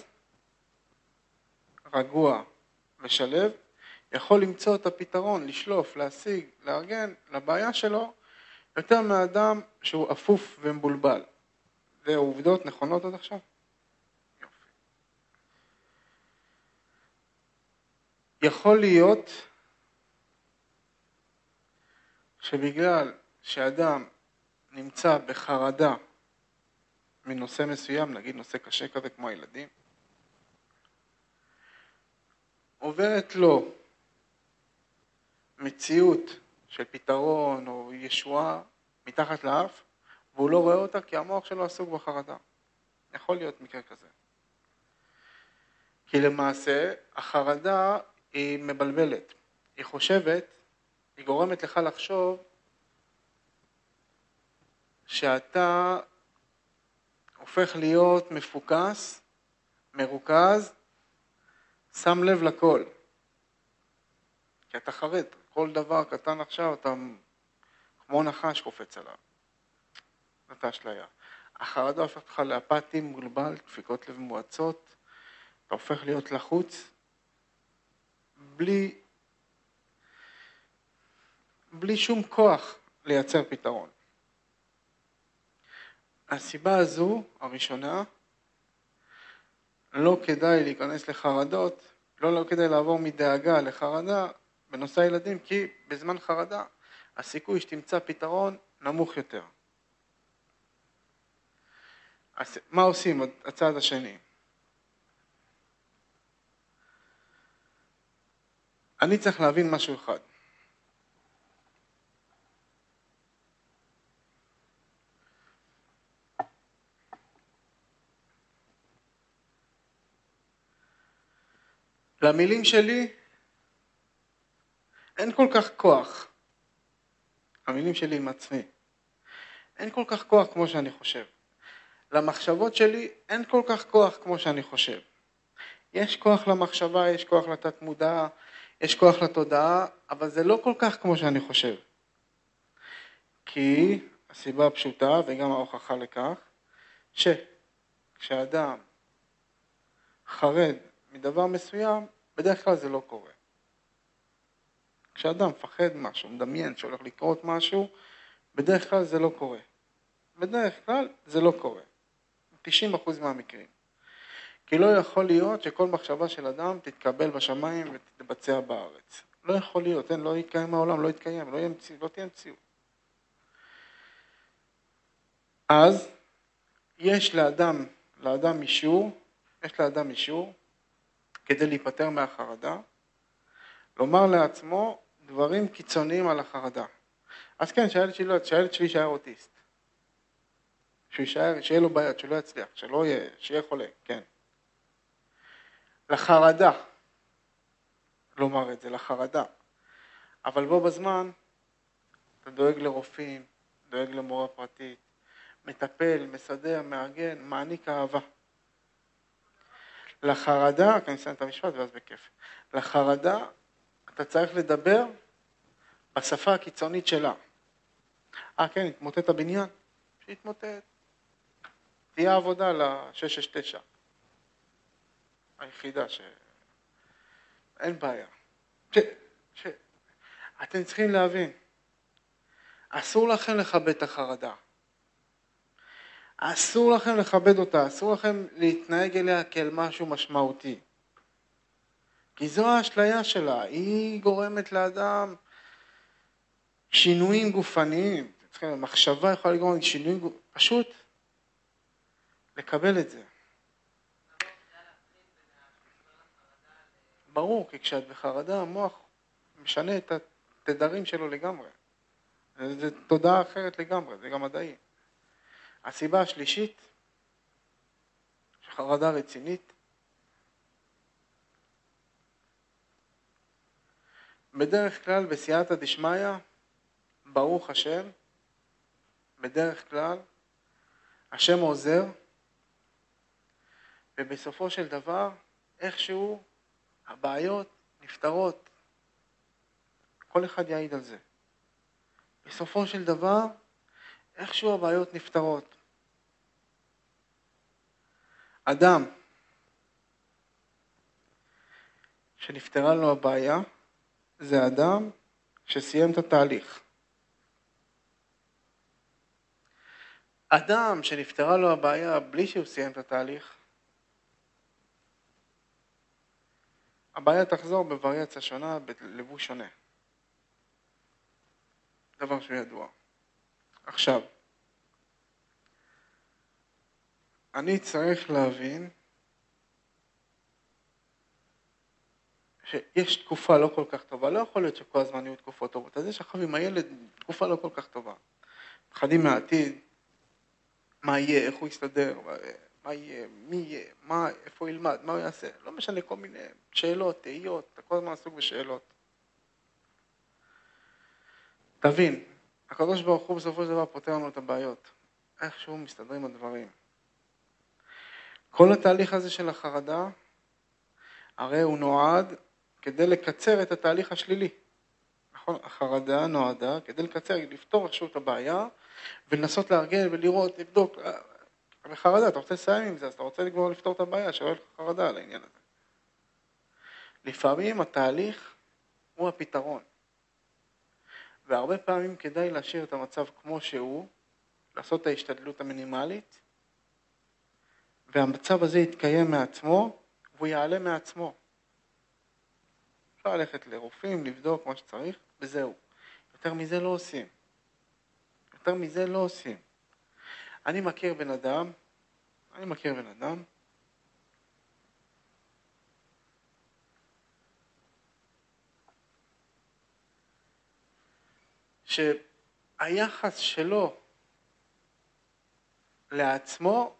רגוע ושלב, יכול למצוא את הפתרון, לשלוף, להשיג, לארגן לבעיה שלו, יותר מאדם שהוא אפוף ומבולבל. זה עובדות נכונות עד עכשיו? יופי. יכול להיות שבגלל שאדם נמצא בחרדה מנושא מסוים, נגיד נושא קשה כזה כמו הילדים, עוברת לו מציאות של פתרון או ישועה מתחת לאף, והוא לא רואה אותה כי המוח שלו עסוק בחרדה. יכול להיות מקרה כזה. כי למעשה החרדה היא מבלבלת. היא חושבת, היא גורמת לך לחשוב שאתה הופך להיות מפוקס, מרוכז, שם לב לכל. כי אתה חרד, כל דבר קטן עכשיו אתה כמו נחש קופץ עליו. זאת האשליה. החרדה הופכת אותך לאפתי, מולבל, דפיקות לב מואצות, אתה הופך להיות לחוץ, בלי שום כוח לייצר פתרון. הסיבה הזו, הראשונה, לא כדאי להיכנס לחרדות, לא כדאי לעבור מדאגה לחרדה בנושא הילדים, כי בזמן חרדה הסיכוי שתמצא פתרון נמוך יותר. אז מה עושים הצעד השני? אני צריך להבין משהו אחד. למילים שלי אין כל כך כוח. המילים שלי עם עצמי. אין כל כך כוח כמו שאני חושב. למחשבות שלי אין כל כך כוח כמו שאני חושב. יש כוח למחשבה, יש כוח לתת מודע, יש כוח לתודעה, אבל זה לא כל כך כמו שאני חושב. כי הסיבה הפשוטה וגם ההוכחה לכך, שכשאדם חרד מדבר מסוים, בדרך כלל זה לא קורה. כשאדם מפחד משהו, מדמיין שהולך לקרות משהו, בדרך כלל זה לא קורה. בדרך כלל זה לא קורה. 90% מהמקרים. כי לא יכול להיות שכל מחשבה של אדם תתקבל בשמיים ותתבצע בארץ. לא יכול להיות, לא יתקיים העולם, לא יתקיים, לא תהיה מציאות. אז יש לאדם אישור, כדי להיפטר מהחרדה, לומר לעצמו דברים קיצוניים על החרדה. אז כן, שהילד שלי יישאר אוטיסט. שיהיה לו בעיות, שלא יצליח, שיהיה חולה, כן. לחרדה, לומר את זה, לחרדה. אבל בו בזמן, אתה דואג לרופאים, דואג למורה פרטית, מטפל, מסדר, מארגן, מעניק אהבה. לחרדה, אני אסיים את המשפט ואז בכיף. לחרדה, אתה צריך לדבר בשפה הקיצונית שלה. כן, התמוטט הבניין? שיתמוטט. תהיה עבודה ל-669. היחידה אין בעיה. ש... אתם צריכים להבין, אסור לכם לכבד את החרדה. אסור לכם לכבד אותה, אסור לכם להתנהג אליה כאל משהו משמעותי. כי זו האשליה שלה, היא גורמת לאדם שינויים גופניים. המחשבה יכולה לגרום לשינויים גופניים, פשוט לקבל את זה. ברור, כי כשאת בחרדה, המוח משנה את התדרים שלו לגמרי. זו תודעה אחרת לגמרי, זה גם מדעי. הסיבה השלישית, שחרדה רצינית, בדרך כלל בסייעתא דשמיא, ברוך השם, בדרך כלל, השם עוזר, ובסופו של דבר, איכשהו הבעיות נפתרות. כל אחד יעיד על זה. בסופו של דבר, איכשהו הבעיות נפתרות. אדם שנפתרה לו הבעיה, זה אדם שסיים את התהליך. אדם שנפתרה לו הבעיה בלי שהוא סיים את התהליך, הבעיה תחזור בווריאציה שונה, בלבוש שונה. דבר שהוא ידוע. עכשיו, אני צריך להבין שיש תקופה לא כל כך טובה. לא יכול להיות שכל הזמן יהיו תקופות טובות. אז יש עכשיו עם הילד תקופה לא כל כך טובה. פחדים מהעתיד, מה יהיה, איך הוא יסתדר, מה יהיה, מי יהיה, איפה הוא ילמד, מה הוא יעשה. לא משנה, כל מיני שאלות, תהיות, אתה כל הזמן עסוק בשאלות. תבין, הקדוש ברוך הוא בסופו של דבר פותר לנו את הבעיות. איכשהו מסתדרים הדברים. כל התהליך הזה של החרדה, הרי הוא נועד כדי לקצר את התהליך השלילי. נכון? החרדה נועדה כדי לקצר, לפתור איכשהו את הבעיה, ולנסות להרגל ולראות, לבדוק. בחרדה, אתה רוצה לסיים עם זה, אז אתה רוצה כבר לפתור את הבעיה, שלא יהיה לך חרדה על העניין הזה. לפעמים התהליך הוא הפתרון. והרבה פעמים כדאי להשאיר את המצב כמו שהוא, לעשות את ההשתדלות המינימלית, והמצב הזה יתקיים מעצמו, והוא יעלה מעצמו. אפשר ללכת לרופאים, לבדוק מה שצריך, וזהו. יותר מזה לא עושים. יותר מזה לא עושים. אני מכיר בן אדם, שהיחס שלו לעצמו,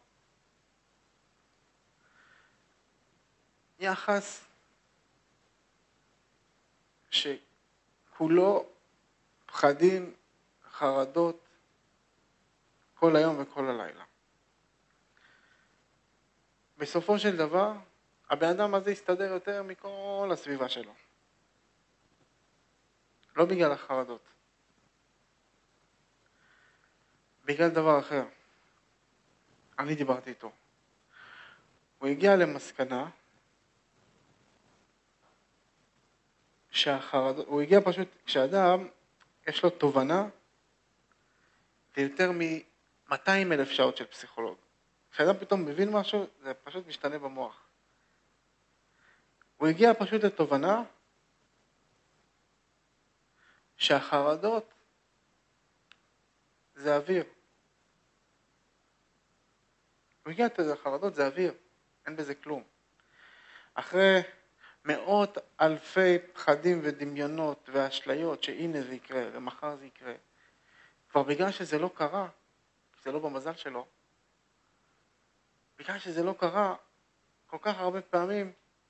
יחס שכולו פחדים, חרדות, כל היום וכל הלילה. בסופו של דבר, הבן אדם הזה יסתדר יותר מכל הסביבה שלו. לא בגלל החרדות. בגלל דבר אחר. אני דיברתי איתו. הוא הגיע למסקנה שהחרדות, הוא הגיע פשוט, כשאדם יש לו תובנה, זה יותר מ-200,000 שעות של פסיכולוג. כשאדם פתאום מבין משהו, זה פשוט משתנה במוח. הוא הגיע פשוט לתובנה שהחרדות זה אוויר. הוא הגיע לחרדות זה אוויר, אין בזה כלום. אחרי מאות אלפי פחדים ודמיונות ואשליות שהנה זה יקרה ומחר זה יקרה, כבר בגלל שזה לא קרה, זה לא במזל שלו, בגלל שזה לא קרה כל כך הרבה פעמים,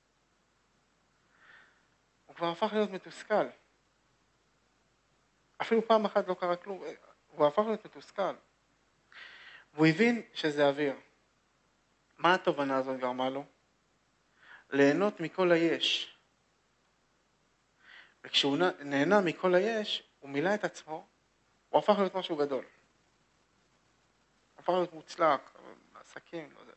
הוא כבר הפך להיות מתוסכל. אפילו פעם אחת לא קרה כלום, הוא הפך להיות מתוסכל. והוא הבין שזה אוויר. מה התובנה הזאת גרמה לו? ליהנות מכל היש. וכשהוא נהנה מכל היש, הוא מילא את עצמו, הוא הפך להיות משהו גדול. הוא הפך להיות מוצלח, בעסקים, לא יודע,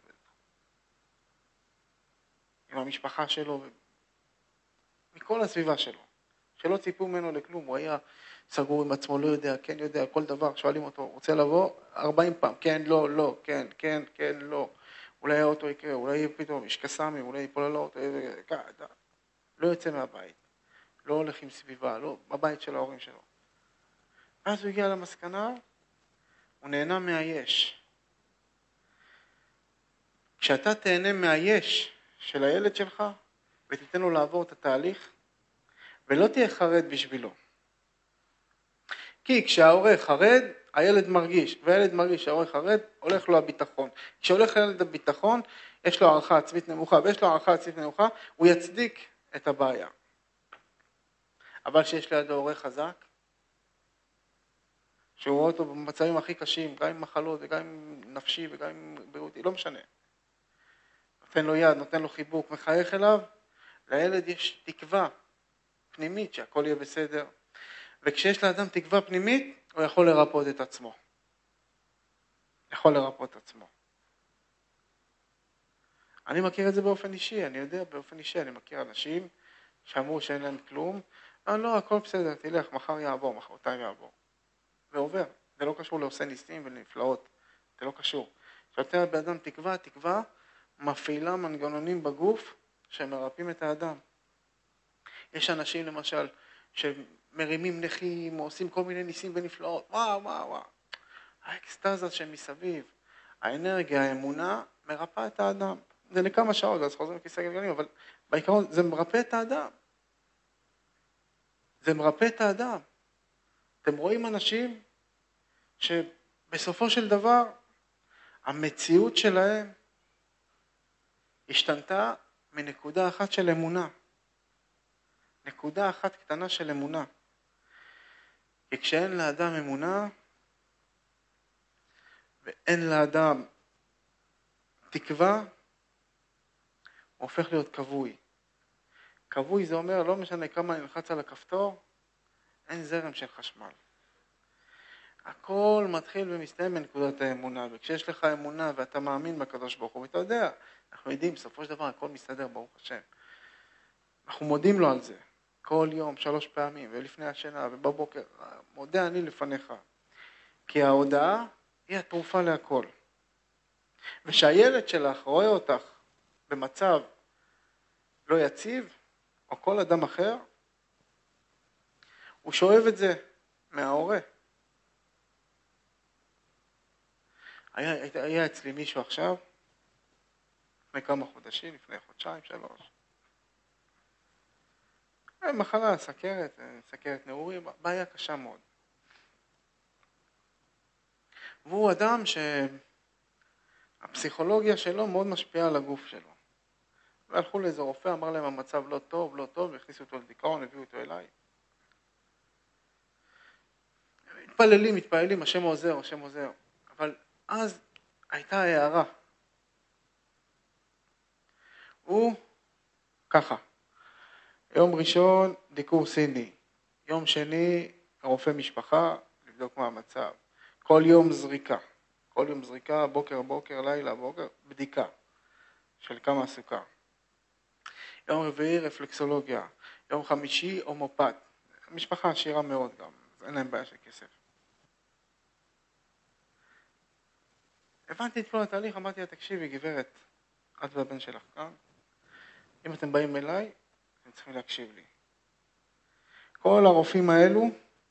עם המשפחה שלו, מכל הסביבה שלו. שלא ציפו ממנו לכלום, הוא היה סגור עם עצמו, לא יודע, כן יודע, כל דבר, שואלים אותו, רוצה לבוא? 40 פעם, כן, לא, לא, כן, כן, כן, לא. אולי האוטו יקרה, אולי פתאום יש קסאמים, אולי ייפול על האוטו, לא יוצא מהבית, לא הולך עם סביבה, לא, בבית של ההורים שלו. אז הוא הגיע למסקנה, הוא נהנה מהיש. כשאתה תהנה מהיש של הילד שלך, ותיתן לו לעבור את התהליך, ולא תהיה חרד בשבילו. כי כשההורה חרד, הילד מרגיש, והילד מרגיש שההורה חרד, הולך לו הביטחון. כשהולך לילד הביטחון, יש לו הערכה עצמית נמוכה, ויש לו הערכה עצמית נמוכה, הוא יצדיק את הבעיה. אבל שיש לידו הורה חזק, שהוא רואה אותו במצבים הכי קשים, גם עם מחלות וגם עם נפשי וגם עם בריאותי, לא משנה. נותן לו יד, נותן לו חיבוק, מחייך אליו, לילד יש תקווה פנימית שהכל יהיה בסדר. וכשיש לאדם תקווה פנימית, הוא יכול לרפות את עצמו. יכול לרפות את עצמו. אני מכיר את זה באופן אישי, אני יודע באופן אישי, אני מכיר אנשים שאמרו שאין להם כלום, לא, הכל בסדר, תלך, מחר יעבור, מחרתיים יעבור. ועובר, זה לא קשור לעושה ניסים ולנפלאות, זה לא קשור. כשאתה באדם תקווה, תקווה מפעילה מנגנונים בגוף שמרפאים את האדם. יש אנשים למשל שמרימים נכים או עושים כל מיני ניסים ונפלאות, וואו. האקסטזה שמסביב, האנרגיה, האמונה, מרפא את האדם. זה לכמה שעות, אז חוזרים לכיסא גלגלים, אבל בעיקרון זה מרפא את האדם. זה מרפא את האדם. אתם רואים אנשים שבסופו של דבר המציאות שלהם השתנתה מנקודה אחת של אמונה. נקודה אחת קטנה של אמונה. כי כשאין לאדם אמונה ואין לאדם תקווה, הוא הופך להיות כבוי. כבוי זה אומר, לא משנה כמה נלחץ על הכפתור, אין זרם של חשמל. הכל מתחיל ומסתיים בנקודת האמונה, וכשיש לך אמונה ואתה מאמין בקדוש ברוך הוא, ואתה יודע, אנחנו יודעים, בסופו של דבר הכל מסתדר, ברוך השם. אנחנו מודים לו על זה, כל יום, 3 פעמים, ולפני השינה, ובבוקר, מודה אני לפניך. כי ההודעה היא התרופה להכל. ושהילד שלך רואה אותך במצב לא יציב, או כל אדם אחר, הוא שואב את זה מההורה. היה אצלי מישהו עכשיו, לפני כמה חודשים, לפני חודשיים, 3. מחלה, סכרת נעורים, בעיה קשה מאוד. והוא אדם שהפסיכולוגיה שלו מאוד משפיעה על הגוף שלו. והלכו לאיזה רופא, אמר להם המצב לא טוב, והכניסו אותו לדיכאון, הביאו אותו אליי. מתפללים, השם עוזר. אבל אז הייתה הערה. הוא ככה, יום ראשון דיקור סיני, יום שני רופא משפחה, לבדוק מה המצב. כל יום זריקה, בוקר, לילה, בדיקה של כמה סוכר. יום רביעי רפלקסולוגיה, יום חמישי הומופת. משפחה עשירה מאוד גם, אז אין להם בעיה של כסף. הבנתי את כל התהליך, אמרתי לה, תקשיבי גברת, את והבן שלך כאן, אם אתם באים אליי, אתם צריכים להקשיב לי. כל הרופאים האלו,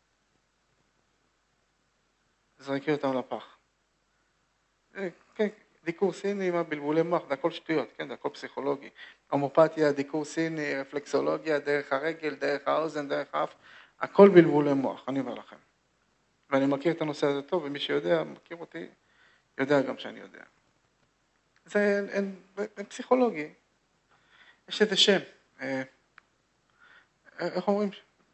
זרקי אותם לפח. כן, דיקור סיני, מה בלבולי מוח, זה הכל שטויות, כן, זה הכל פסיכולוגי. הומופתיה, דיקור סיני, רפלקסולוגיה, דרך הרגל, דרך האוזן, דרך האף, הכל בלבולי מוח, אני אומר לכם. ואני מכיר את הנושא הזה טוב, ומי שיודע, מכיר אותי, יודע גם שאני יודע. זה פסיכולוגי. יש איזה שם. איך אומרים?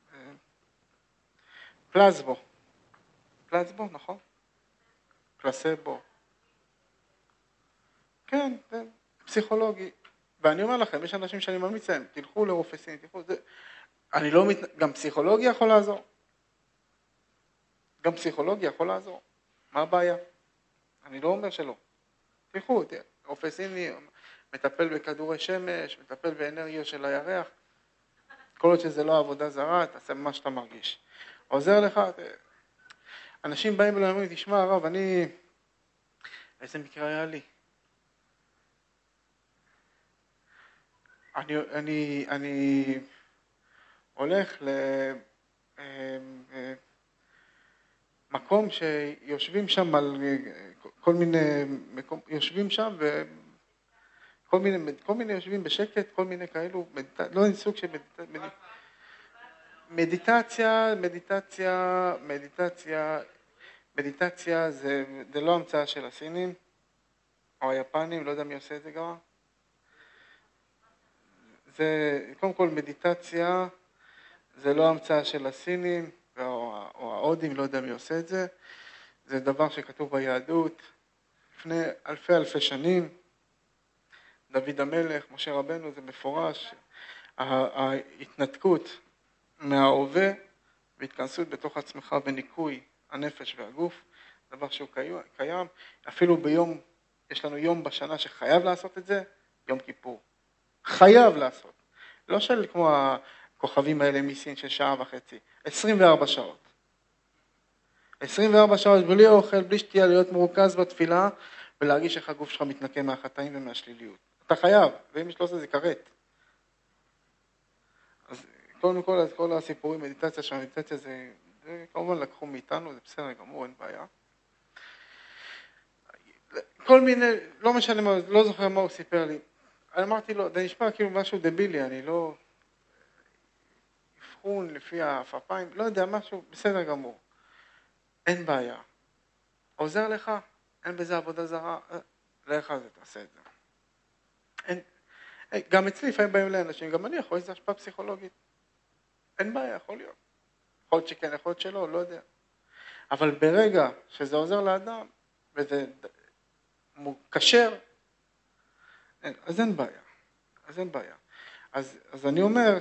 פלזבו, נכון? פלסבו. כן, זה פסיכולוגי. ואני אומר לכם, יש אנשים שאני ממליץ להם, תלכו לרופא סיני, גם פסיכולוגיה יכול לעזור. מה הבעיה? אני לא אומר שלא. תלכו, רופא סיני מטפל בכדורי שמש, מטפל באנרגיה של הירח, כל עוד שזה לא עבודה זרה, תעשה מה שאתה מרגיש. עוזר לך, אנשים באים ואומרים, תשמע הרב, איזה מקרה היה לי? אני הולך למקום שיושבים שם על כל מיני מקום, יושבים שם וכל מיני יושבים בשקט, כל מיני כאלו, לא סוג של מדיטציה זה לא המצאה של הסינים או היפנים, לא יודע מי עושה את זה גם. קודם כל מדיטציה זה לא המצאה של הסינים או ההודים, לא יודע מי עושה את זה. זה דבר שכתוב ביהדות לפני אלפי שנים. דוד המלך, משה רבנו, זה מפורש. ההתנתקות מההווה והתכנסות בתוך עצמך בניקוי הנפש והגוף, דבר שהוא קיים. אפילו ביום, יש לנו יום בשנה שחייב לעשות את זה, יום כיפור. חייב לעשות. לא של כמו הכוכבים האלה מסין של שעה וחצי, 24 שעות. 24 שעות בלי אוכל, בלי שתייה, להיות מרוכז בתפילה, ולהרגיש איך הגוף שלך מתנקה מהחטאים ומהשליליות. אתה חייב, ואם יש לא עושה זה כרת. אז קודם כל, אז כל הסיפורים, מדיטציה שהמדיטציה זה כמובן לקחו מאיתנו, זה בסדר גמור, אין בעיה. כל מיני, לא משנה מה, לא זוכר מה הוא סיפר לי. אמרתי לו, זה נשמע כאילו משהו דבילי, אני לא אבחון לפי האפפיים, לא יודע, משהו בסדר גמור. אין בעיה. עוזר לך, אין בזה עבודה זרה, לך על זה תעשה את זה. גם אצלי לפעמים באים לאנשים, גם אני יכול, איזו השפעה פסיכולוגית. אין בעיה, יכול להיות. יכול להיות שכן, יכול להיות שלא, לא יודע. אבל ברגע שזה עוזר לאדם, וזה קשר, אז אין בעיה. אז אני אומר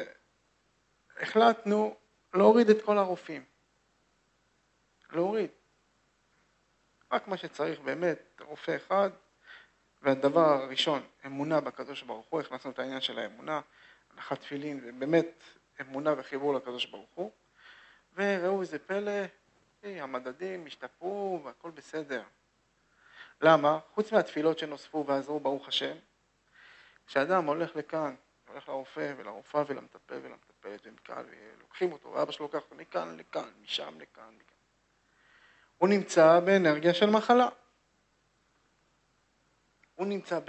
שהחלטנו להוריד את כל הרופאים. להוריד. רק מה שצריך באמת, רופא אחד, והדבר הראשון, אמונה בקדוש ברוך הוא, הכנסנו את העניין של האמונה, הנחת תפילין, ובאמת אמונה וחיבור לקדוש ברוך הוא, וראו איזה פלא, המדדים השתפרו והכל בסדר. למה? חוץ מהתפילות שנוספו ועזרו ברוך השם, כשאדם הולך לכאן, הולך לרופא ולרופאה ולמטפל ולמטפלת ומכאן, ולוקחים אותו, ואבא שלו לוקח אותו מכאן לכאן, משם לכאן. הוא נמצא באנרגיה של מחלה. הוא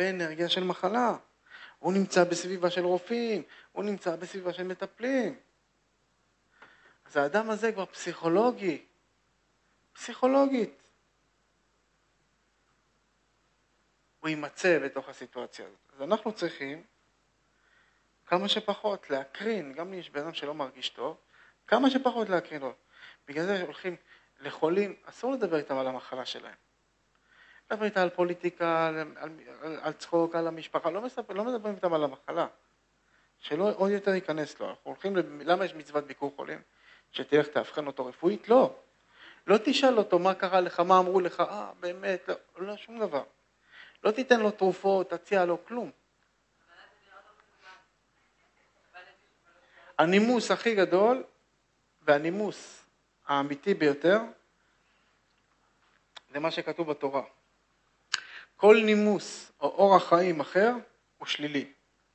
נמצא בסביבה של רופאים, הוא נמצא בסביבה של מטפלים. אז האדם הזה כבר פסיכולוגית. הוא יימצא בתוך הסיטואציה הזאת. אז אנחנו צריכים כמה שפחות להקרין, גם אם יש בן אדם שלא מרגיש טוב, כמה שפחות להקרין לו. בגלל זה הולכים לחולים, אסור לדבר איתם על המחלה שלהם. לדבר איתם על פוליטיקה, על צחוק, על המשפחה, לא מדברים איתם על המחלה. שלא עוד יותר ייכנס לו. אנחנו הולכים, למה יש מצוות ביקור חולים? שתלך תאבחן אותו רפואית? לא. לא תשאל אותו מה קרה לך, מה אמרו לך, באמת, לא, שום דבר. לא תיתן לו תרופות, תציע לו כלום. הנימוס הכי גדול, והנימוס האמיתי ביותר, זה מה שכתוב בתורה. כל נימוס או אורח חיים אחר הוא שלילי.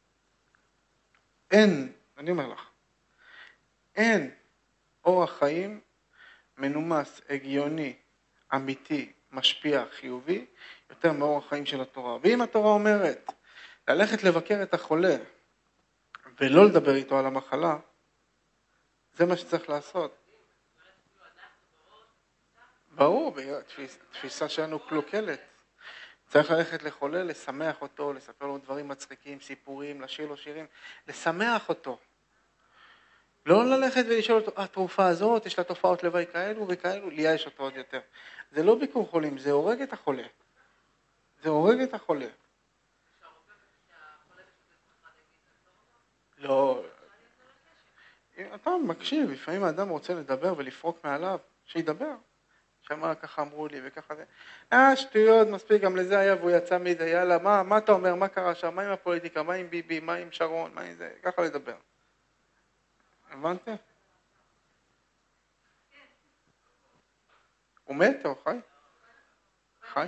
אני אומר לך, אין אורח חיים מנומס, הגיוני, אמיתי, משפיע, חיובי, יותר מאורח חיים של התורה. ואם התורה אומרת ללכת לבקר את החולה ולא לדבר איתו על המחלה, זה מה שצריך לעשות. ברור, תפיסה שלנו קלוקלת. צריך ללכת לחולה, לשמח אותו, לספר לו דברים מצחיקים, סיפורים, לשיר לו שירים, לשמח אותו. לא ללכת ולשאול אותו, התרופה הזאת, יש לה תופעות לוואי כאלו וכאלו, לי יש אותו עוד יותר. זה לא ביקור חולים, זה הורג את החולה. לא. אתה מקשיב, לפעמים האדם רוצה לדבר ולפרוק מעליו, שידבר. שמה ככה אמרו לי וככה זה. שטויות, מספיק, גם לזה היה והוא יצא מזה, יאללה, מה אתה אומר, מה קרה שם, מה עם הפוליטיקה, מה עם ביבי, מה עם שרון, מה עם זה, ככה לדבר. הבנתם? הוא מת או חי? חי?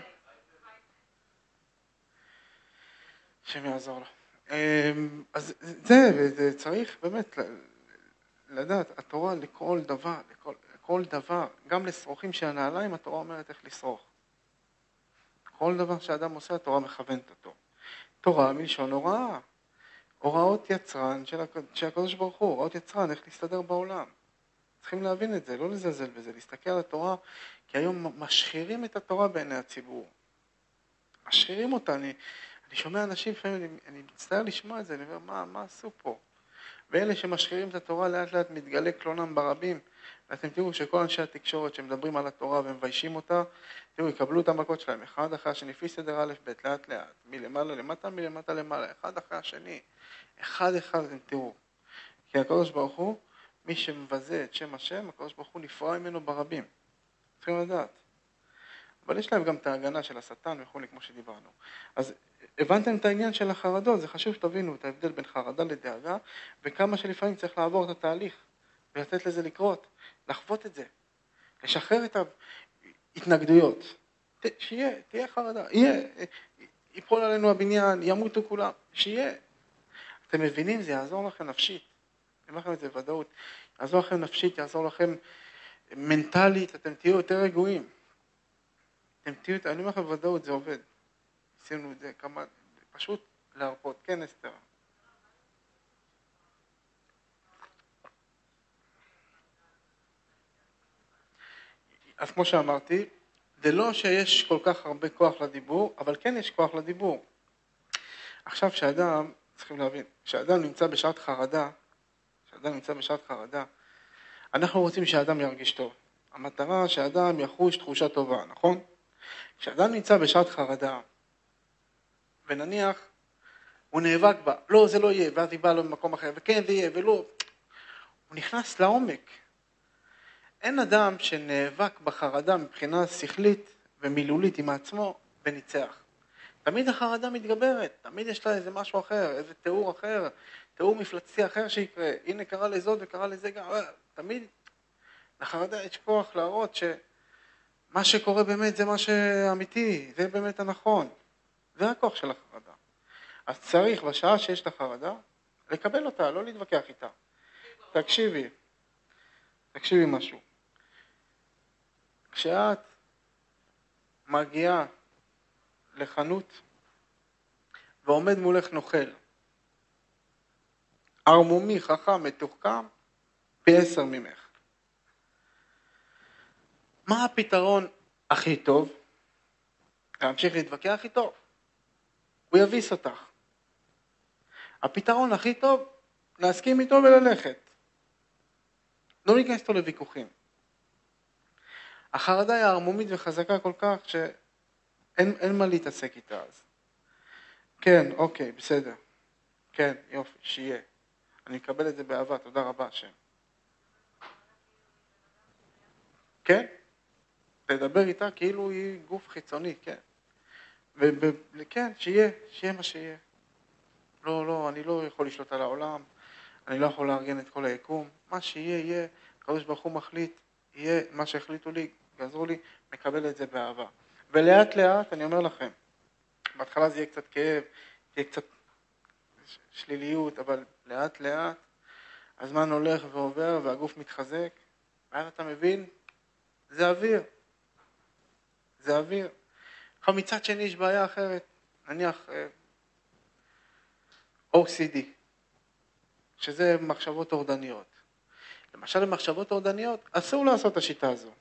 השם יעזור לו. אז זה צריך באמת לדעת, התורה לכל דבר, לכל דבר, גם לשרוכים של הנעליים, התורה אומרת איך לשרוך. כל דבר שאדם עושה, התורה מכוונת אותו. תורה מלשון הוראה. הוראות יצרן של הקדוש ברוך הוא, הוראות יצרן, איך להסתדר בעולם. צריכים להבין את זה, לא לזלזל בזה, להסתכל על התורה, כי היום משחירים את התורה בעיני הציבור. משחירים אותה, אני שומע אנשים, אני מצטער לשמוע את זה, אני אומר, מה עשו פה? ואלה שמשחירים את התורה לאט לאט מתגלה קלונם ברבים, ואתם תראו שכל אנשי התקשורת שמדברים על התורה ומביישים אותה, תראו, יקבלו את המכות שלהם, אחד אחרי השני, לפי סדר א' ב', לאט לאט, מלמעלה למטה, מלמטה למעלה, אחד אחרי השני, אחד אתם תראו. כי הקדוש ברוך הוא, מי שמבזה את שם השם, הקדוש ברוך הוא נפרע ממנו ברבים. צריכים לדעת. אבל יש להם גם את ההגנה של השטן וכו', כמו שדיברנו. אז הבנתם את העניין של החרדות, זה חשוב שתבינו את ההבדל בין חרדה לדאגה, וכמה שלפעמים צריך לעבור את התהליך, ולתת לזה לקרות, לחוות את זה, לשחרר את ההתנגדויות. תהיה חרדה, ייפול עלינו הבניין, ימותו כולם, שיהיה. אתם מבינים, זה יעזור לכם נפשית. אני אומר לכם את זה בוודאות. יעזור לכם נפשית, יעזור לכם מנטלית, אתם תהיו יותר רגועים. אני אומר לכם בוודאות, זה עובד. עשינו את זה כמה, פשוט להרפות. כן, אסתר. אז כמו שאמרתי, זה לא שיש כל כך הרבה כוח לדיבור, אבל כן יש כוח לדיבור. עכשיו שאדם, צריכים להבין, כשאדם נמצא בשעת חרדה, אנחנו רוצים שהאדם ירגיש טוב. המטרה שהאדם יחוש תחושה טובה, נכון? כשאדם נמצא בשעת חרדה, ונניח, הוא נאבק בה, לא, זה לא יהיה, ואז היא באה לו במקום אחר, וכן זה יהיה, ולא, הוא נכנס לעומק. אין אדם שנאבק בחרדה מבחינה שכלית ומילולית עם עצמו וניצח. תמיד החרדה מתגברת, תמיד יש לה איזה משהו אחר, איזה תיאור אחר, תיאור מפלצתי אחר שיקרה, הנה קרה לזאת וקרה לזה גם, תמיד לחרדה יש כוח להראות שמה שקורה באמת זה מה שאמיתי, זה באמת הנכון, זה הכוח של החרדה. אז צריך בשעה שיש את החרדה, לקבל אותה, לא להתווכח איתה. תקשיבי משהו. כשאת מגיעה לחנות ועומד מולך נוכל, ערמומי, חכם, מתוחכם, פי 10 ממך. מה הפתרון הכי טוב? להמשיך להתווכח איתו? הוא יביס אותך. הפתרון הכי טוב, להסכים איתו וללכת. לא להיכנס איתו לוויכוחים. החרדה היא ערמומית וחזקה כל כך שאין מה להתעסק איתה אז. כן, אוקיי, בסדר. כן, יופי, שיהיה. אני אקבל את זה באהבה, תודה רבה השם. כן? לדבר איתה כאילו היא גוף חיצוני, כן. וכן, שיהיה מה שיהיה. לא, אני לא יכול לשלוט על העולם, אני לא יכול לארגן את כל היקום. מה שיהיה, יהיה. הקדוש ברוך הוא מחליט, יהיה מה שהחליטו לי, גזרו לי, מקבל את זה באהבה. ולאט לאט, אני אומר לכם, בהתחלה זה יהיה קצת כאב, תהיה קצת שליליות, אבל לאט לאט הזמן הולך ועובר והגוף מתחזק, ואז אתה מבין, זה אוויר. זה אוויר. עכשיו מצד שני יש בעיה אחרת, נניח OCD, שזה מחשבות אורדניות. למשל במחשבות אורדניות, אסור לעשות את השיטה הזו.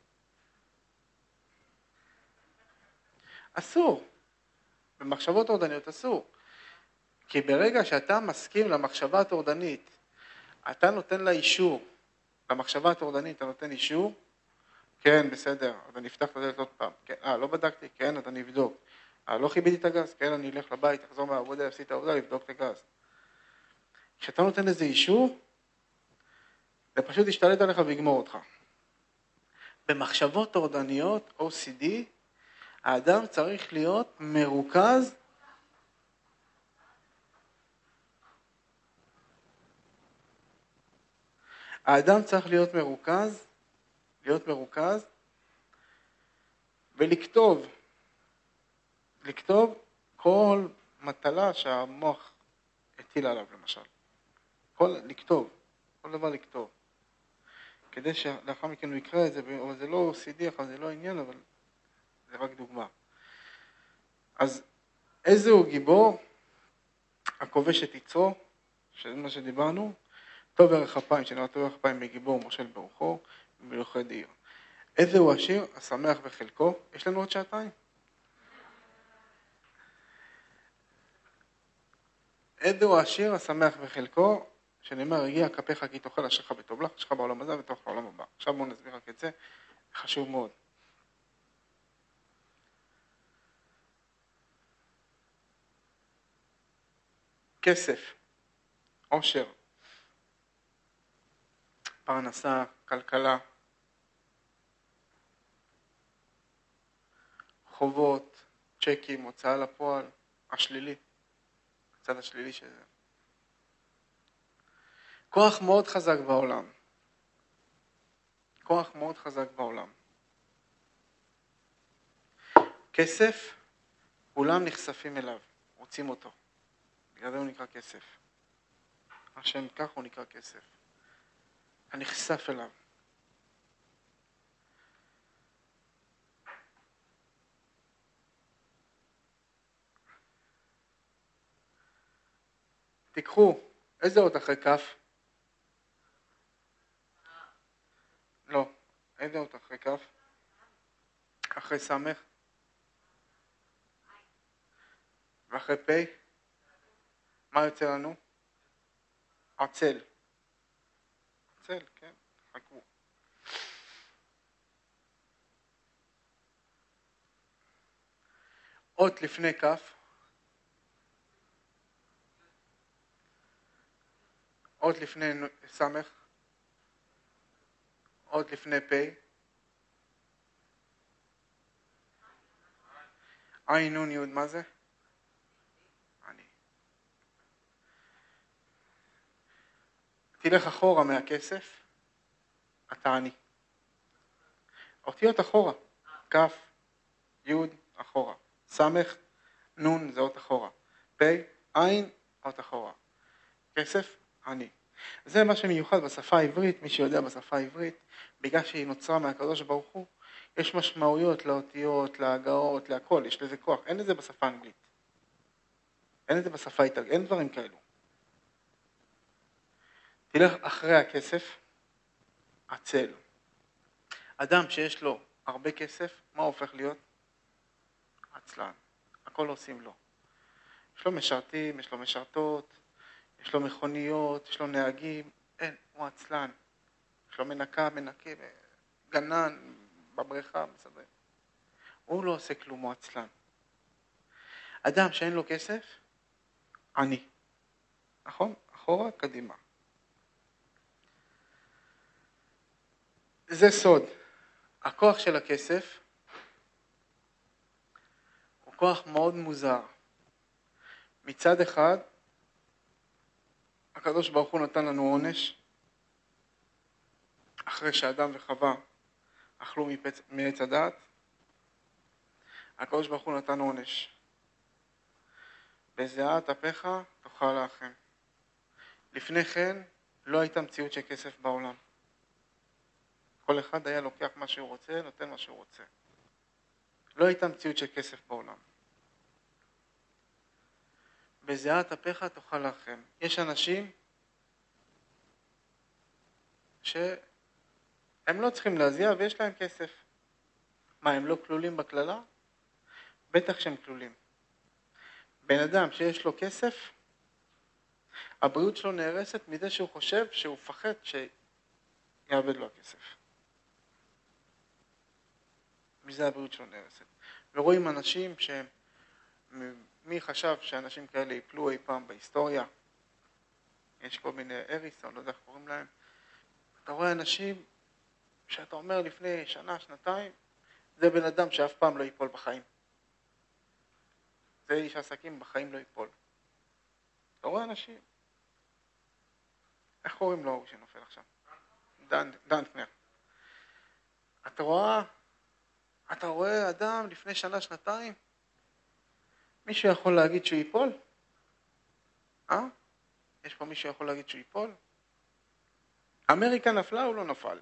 אסור. במחשבות אורדניות אסור. כי ברגע שאתה מסכים למחשבה הטורדנית, אתה נותן לה אישור. למחשבה הטורדנית אתה נותן אישור, כן, בסדר, אז אני אפתח את הדלת עוד פעם. כן, לא בדקתי, כן, אז אני אבדוק. לא חיביתי את הגז, כן, אני אלך לבית, אחזור מהעבודה, אפסיד את העבודה, לבדוק את הגז. כשאתה נותן לזה אישור, זה פשוט ישתלט עליך ויגמור אותך. במחשבות טורדניות, OCD, האדם צריך להיות מרוכז האדם צריך להיות מרוכז ולכתוב כל מטלה שהמוח הטיל עליו למשל. לכתוב, כל דבר לכתוב. כדי שלאחר מכן הוא יקרא את זה, אבל זה לא OCD, זה לא עניין, אבל זה רק דוגמה. אז איזה הוא גיבור? הכובש את יצרו, שזה מה שדיברנו, טוב ערך אפיים, שנראה טוב ערך אפיים מגיבור מושל ברוחו, במלוכי דיר. איזה הוא עשיר? השמח בחלקו. יש לנו עוד שעתיים? איזה הוא עשיר? השמח בחלקו, שנאמר, הגיע כפיך כי תאכל אשריך בטוב לך, אשריך בעולם הזה ותאכל בעולם הבא. עכשיו בואו נסביר רק את זה, חשוב מאוד. כסף, עושר, פרנסה, כלכלה, חובות, צ'קים, הוצאה לפועל, השלילי, הצד השלילי של זה. כוח מאוד חזק בעולם. כוח מאוד חזק בעולם. כסף, כולם נחשפים אליו, רוצים אותו. בגלל זה הוא נקרא כסף. השם כך הוא נקרא כסף. הנחשף אליו. תיקחו, איזה אות אחרי כף? לא, איזה אות אחרי כף? אחרי סמך? ואחרי פי? מה יוצא לנו? עצל. עצל, כן, חכו. אות לפני כף. אות לפני סמך. אות לפני פי. עין נון יוד, מה זה? אני. תלך אחורה מהכסף, אתה אני. אותיות אחורה, כף, יוד, אחורה. סמך, נון, זה אות אחורה. פי, עין, אות אחורה. כסף, אני. זה מה שמיוחד בשפה העברית, מי שיודע בשפה העברית, בגלל שהיא נוצרה מהקדוש ברוך הוא, יש משמעויות לאותיות, להגאות, להכל, יש לזה כוח. אין לזה בשפה האנגלית. אין לזה בשפה האיטלקית, אין דברים כאלו. תלך אחרי הכסף, עצל. אדם שיש לו הרבה כסף, מה הופך להיות? עצלן. הכל עושים לו. יש לו משרתים, יש לו משרתות, יש לו מכוניות, יש לו נהגים, אין, הוא עצלן. יש לו מנקה, גנן, בבריכה, מסדר. הוא לא עושה כלום, הוא עצלן. אדם שאין לו כסף, עני. נכון? אחורה, קדימה. זה סוד. הכוח של הכסף הוא כוח מאוד מוזר. מצד אחד, הקדוש ברוך הוא נתן לנו עונש, אחרי שאדם וחווה אכלו מעץ הדעת, הקדוש ברוך הוא נתן עונש. בזיעת אפיך תאכל לחם. לפני כן לא הייתה מציאות של כסף בעולם. כל אחד היה לוקח מה שהוא רוצה, נותן מה שהוא רוצה. לא הייתה מציאות של כסף בעולם. בזיעת אפיך תאכל לחם. יש אנשים שהם לא צריכים להזיע ויש להם כסף. מה, הם לא כלולים בכללה? בטח שהם כלולים. בן אדם שיש לו כסף, הבריאות שלו נהרסת מזה שהוא חושב שהוא פחד שיאבד לו הכסף. מזה הבריאות שלו נהרסת. ורואים אנשים מי חשב שאנשים כאלה ייפלו אי פעם בהיסטוריה? יש כל מיני אריסון, לא יודע איך קוראים להם. אתה רואה אנשים שאתה אומר לפני שנה, שנתיים, זה בן אדם שאף פעם לא ייפול בחיים. זה איש עסקים, בחיים לא ייפול. אתה רואה אנשים? איך קוראים לו הוא שנופל עכשיו? דנקנר. אתה רואה אדם לפני שנה, שנתיים? מישהו יכול להגיד שהוא ייפול? יש פה מישהו יכול להגיד שהוא ייפול? אמריקה נפלה או לא נפל?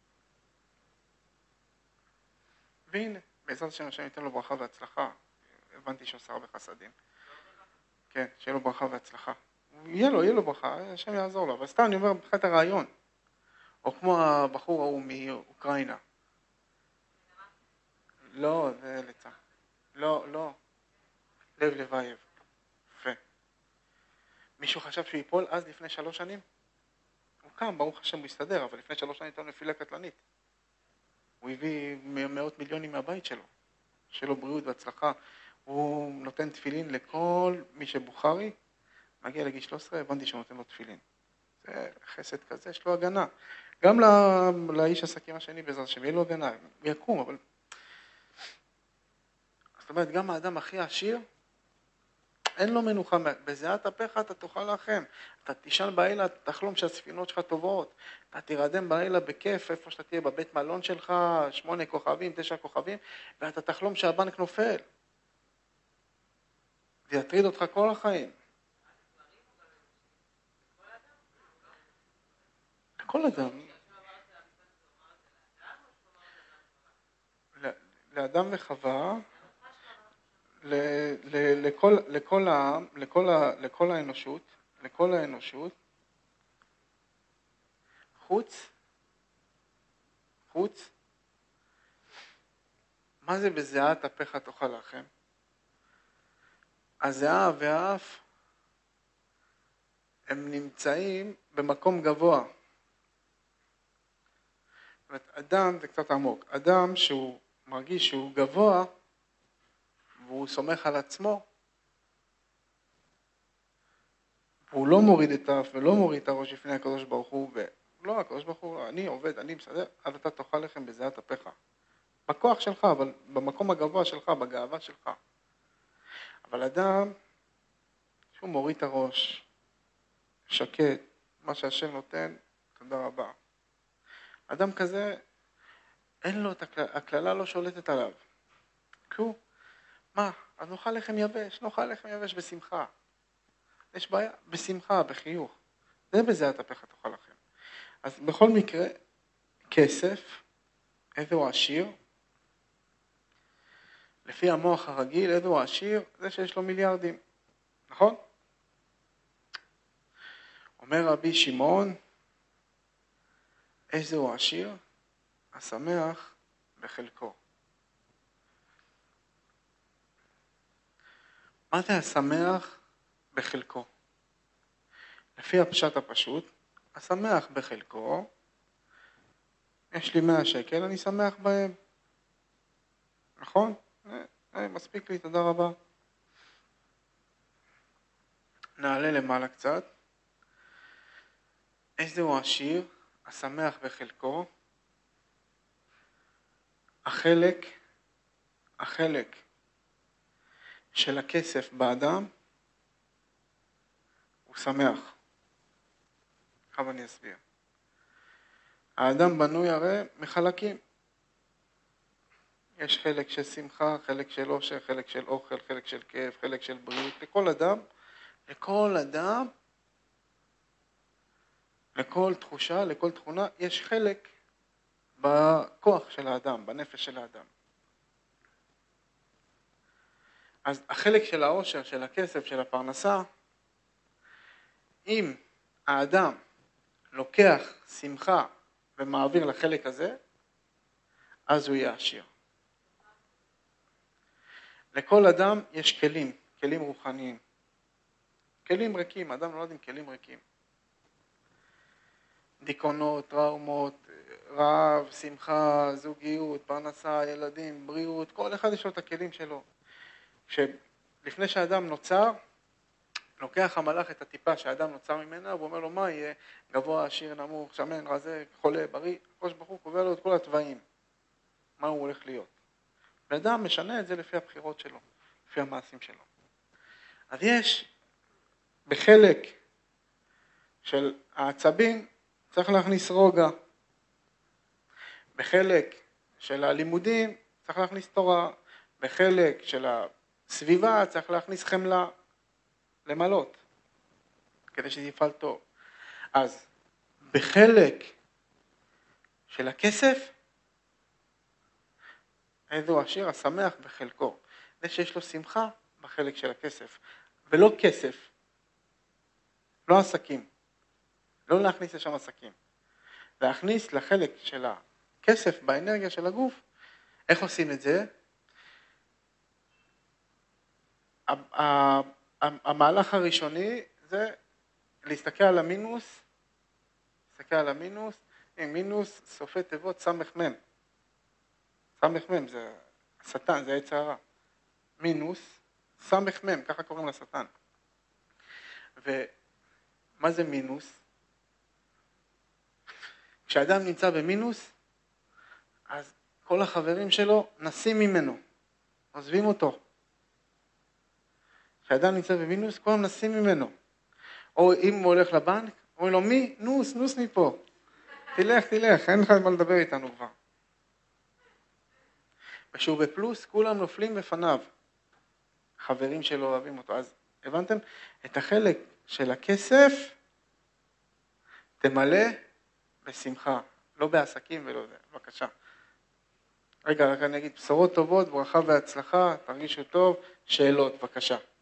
והנה, בעזרת השם ייתן לו ברכה והצלחה. הבנתי שעושה הרבה חסדים. כן, שיהיה לו ברכה והצלחה. יהיה לו ברכה, השם יעזור לו. אבל סתם אני אומר מבחינת הרעיון. או כמו הבחור ההוא מאוקראינה. לא, זה לצע. לא. לב לבייב. יפה. מישהו חשב שהוא ייפול אז לפני 3 שנים? הוא קם, ברוך השם הוא יסתדר, אבל לפני 3 שנים הייתה נפילה קטלנית. הוא הביא מאות מיליונים מהבית שלו. שיהיה לו בריאות והצלחה. הוא נותן תפילין לכל מי שבוחרי. מגיע לגיל 13, הבנתי שהוא נותן לו תפילין. זה חסד כזה, יש לו הגנה. גם לאיש עסקים השני בעזרת השם, יהיה לו הגנה, הוא יקום, אבל... זאת אומרת, גם האדם הכי עשיר, אין לו מנוחה, בזיעת אפיך אתה תאכל לחם, אתה תישן בלילה, תחלום שהספינות שלך טובות, אתה תירדם בלילה בכיף, איפה שאתה תהיה בבית מלון שלך, 8 כוכבים, 9 כוכבים, ואתה תחלום שהבנק נופל. זה יטריד אותך כל החיים. כל אדם. לאדם וחווה, לכל האנושות, חוץ, מה זה בזיעת אפיך תאכל לחם? הזיעה והאף הם נמצאים במקום גבוה. זאת אומרת, אדם, זה קצת עמוק, אדם שהוא מרגיש שהוא גבוה, והוא סומך על עצמו, והוא לא מוריד את האף ולא מוריד את הראש לפני הקדוש ברוך הוא, ולא, הקדוש ברוך הוא, אני עובד, אני מסדר, אז אתה תאכל לחם בזיעת אפיך. בכוח שלך, אבל במקום הגבוה שלך, בגאווה שלך. אבל אדם שהוא מוריד את הראש, שקט, מה שהשם נותן, תודה רבה. אדם כזה, אין לו את הכללה לא שולטת עליו. כי מה? אז נאכל לחם יבש בשמחה. יש בעיה? בשמחה, בחיוך. זה בזיעת אפיך תאכל לחם. אז בכל מקרה, כסף, איזה הוא עשיר? לפי המוח הרגיל, איזה הוא עשיר? זה שיש לו מיליארדים. נכון? אומר רבי שמעון, איזה הוא עשיר? השמח בחלקו. מה זה השמח בחלקו? לפי הפשט הפשוט, השמח בחלקו, יש לי 100 שקל, אני שמח בהם. נכון? מספיק לי, תודה רבה. נעלה למעלה קצת. איזה הוא עשיר? השמח בחלקו. החלק של הכסף באדם הוא שמח. עכשיו אני אסביר. האדם בנוי הרי מחלקים. יש חלק של שמחה, חלק של אושר, חלק של אוכל, חלק של כאב, חלק של בריאות. לכל אדם, לכל תחושה, לכל תכונה, יש חלק בכוח של האדם, בנפש של האדם. אז החלק של האושר, של הכסף, של הפרנסה, אם האדם לוקח שמחה ומעביר לחלק הזה, אז הוא יהיה עשיר. לכל אדם יש כלים רוחניים. כלים ריקים, אדם נולד עם כלים ריקים. דיכאונות, טראומות, רעב, שמחה, זוגיות, פרנסה, ילדים, בריאות, כל אחד יש לו את הכלים שלו. לפני שהאדם נוצר, לוקח המלאך את הטיפה שהאדם נוצר ממנה, והוא אומר לו, מה יהיה? גבוה, עשיר, נמוך, שמן, רזה, חולה, בריא. הקדוש ברוך הוא קובע לו את כל התוואים. מה הוא הולך להיות? ואדם משנה את זה לפי הבחירות שלו, לפי המעשים שלו. אז יש בחלק של העצבים, צריך להכניס רוגע. בחלק של הלימודים צריך להכניס תורה, בחלק של הסביבה צריך להכניס חמלה, למלות, כדי שזה יפעל טוב. אז בחלק של הכסף, איזו עשיר השמח בחלקו. זה שיש לו שמחה בחלק של הכסף, ולא כסף, לא עסקים, לא להכניס לשם עסקים. להכניס לחלק של הכסף באנרגיה של הגוף. איך עושים את זה? המהלך הראשוני זה להסתכל על המינוס, להסתכל על המינוס, מינוס סופי תיבות סמ"ם. סמ"ם זה השטן, זה עץ הרע. מינוס סמ"ם, ככה קוראים לשטן. ומה זה מינוס? כשאדם נמצא במינוס, אז כל החברים שלו נסים ממנו, עוזבים אותו. כשאדם נמצא במינוס, כולם נסים ממנו. או אם הוא הולך לבנק, אומרים לו, מי? נוס מפה. תלך, אין לך מה לדבר איתנו כבר. כשהוא בפלוס, כולם נופלים בפניו. חברים שלו אוהבים אותו. אז הבנתם? את החלק של הכסף, תמלא בשמחה. לא בעסקים ולא זה. בבקשה. רגע, רק אני אגיד, בשורות טובות, ברכה והצלחה, תרגישו טוב, שאלות, בבקשה.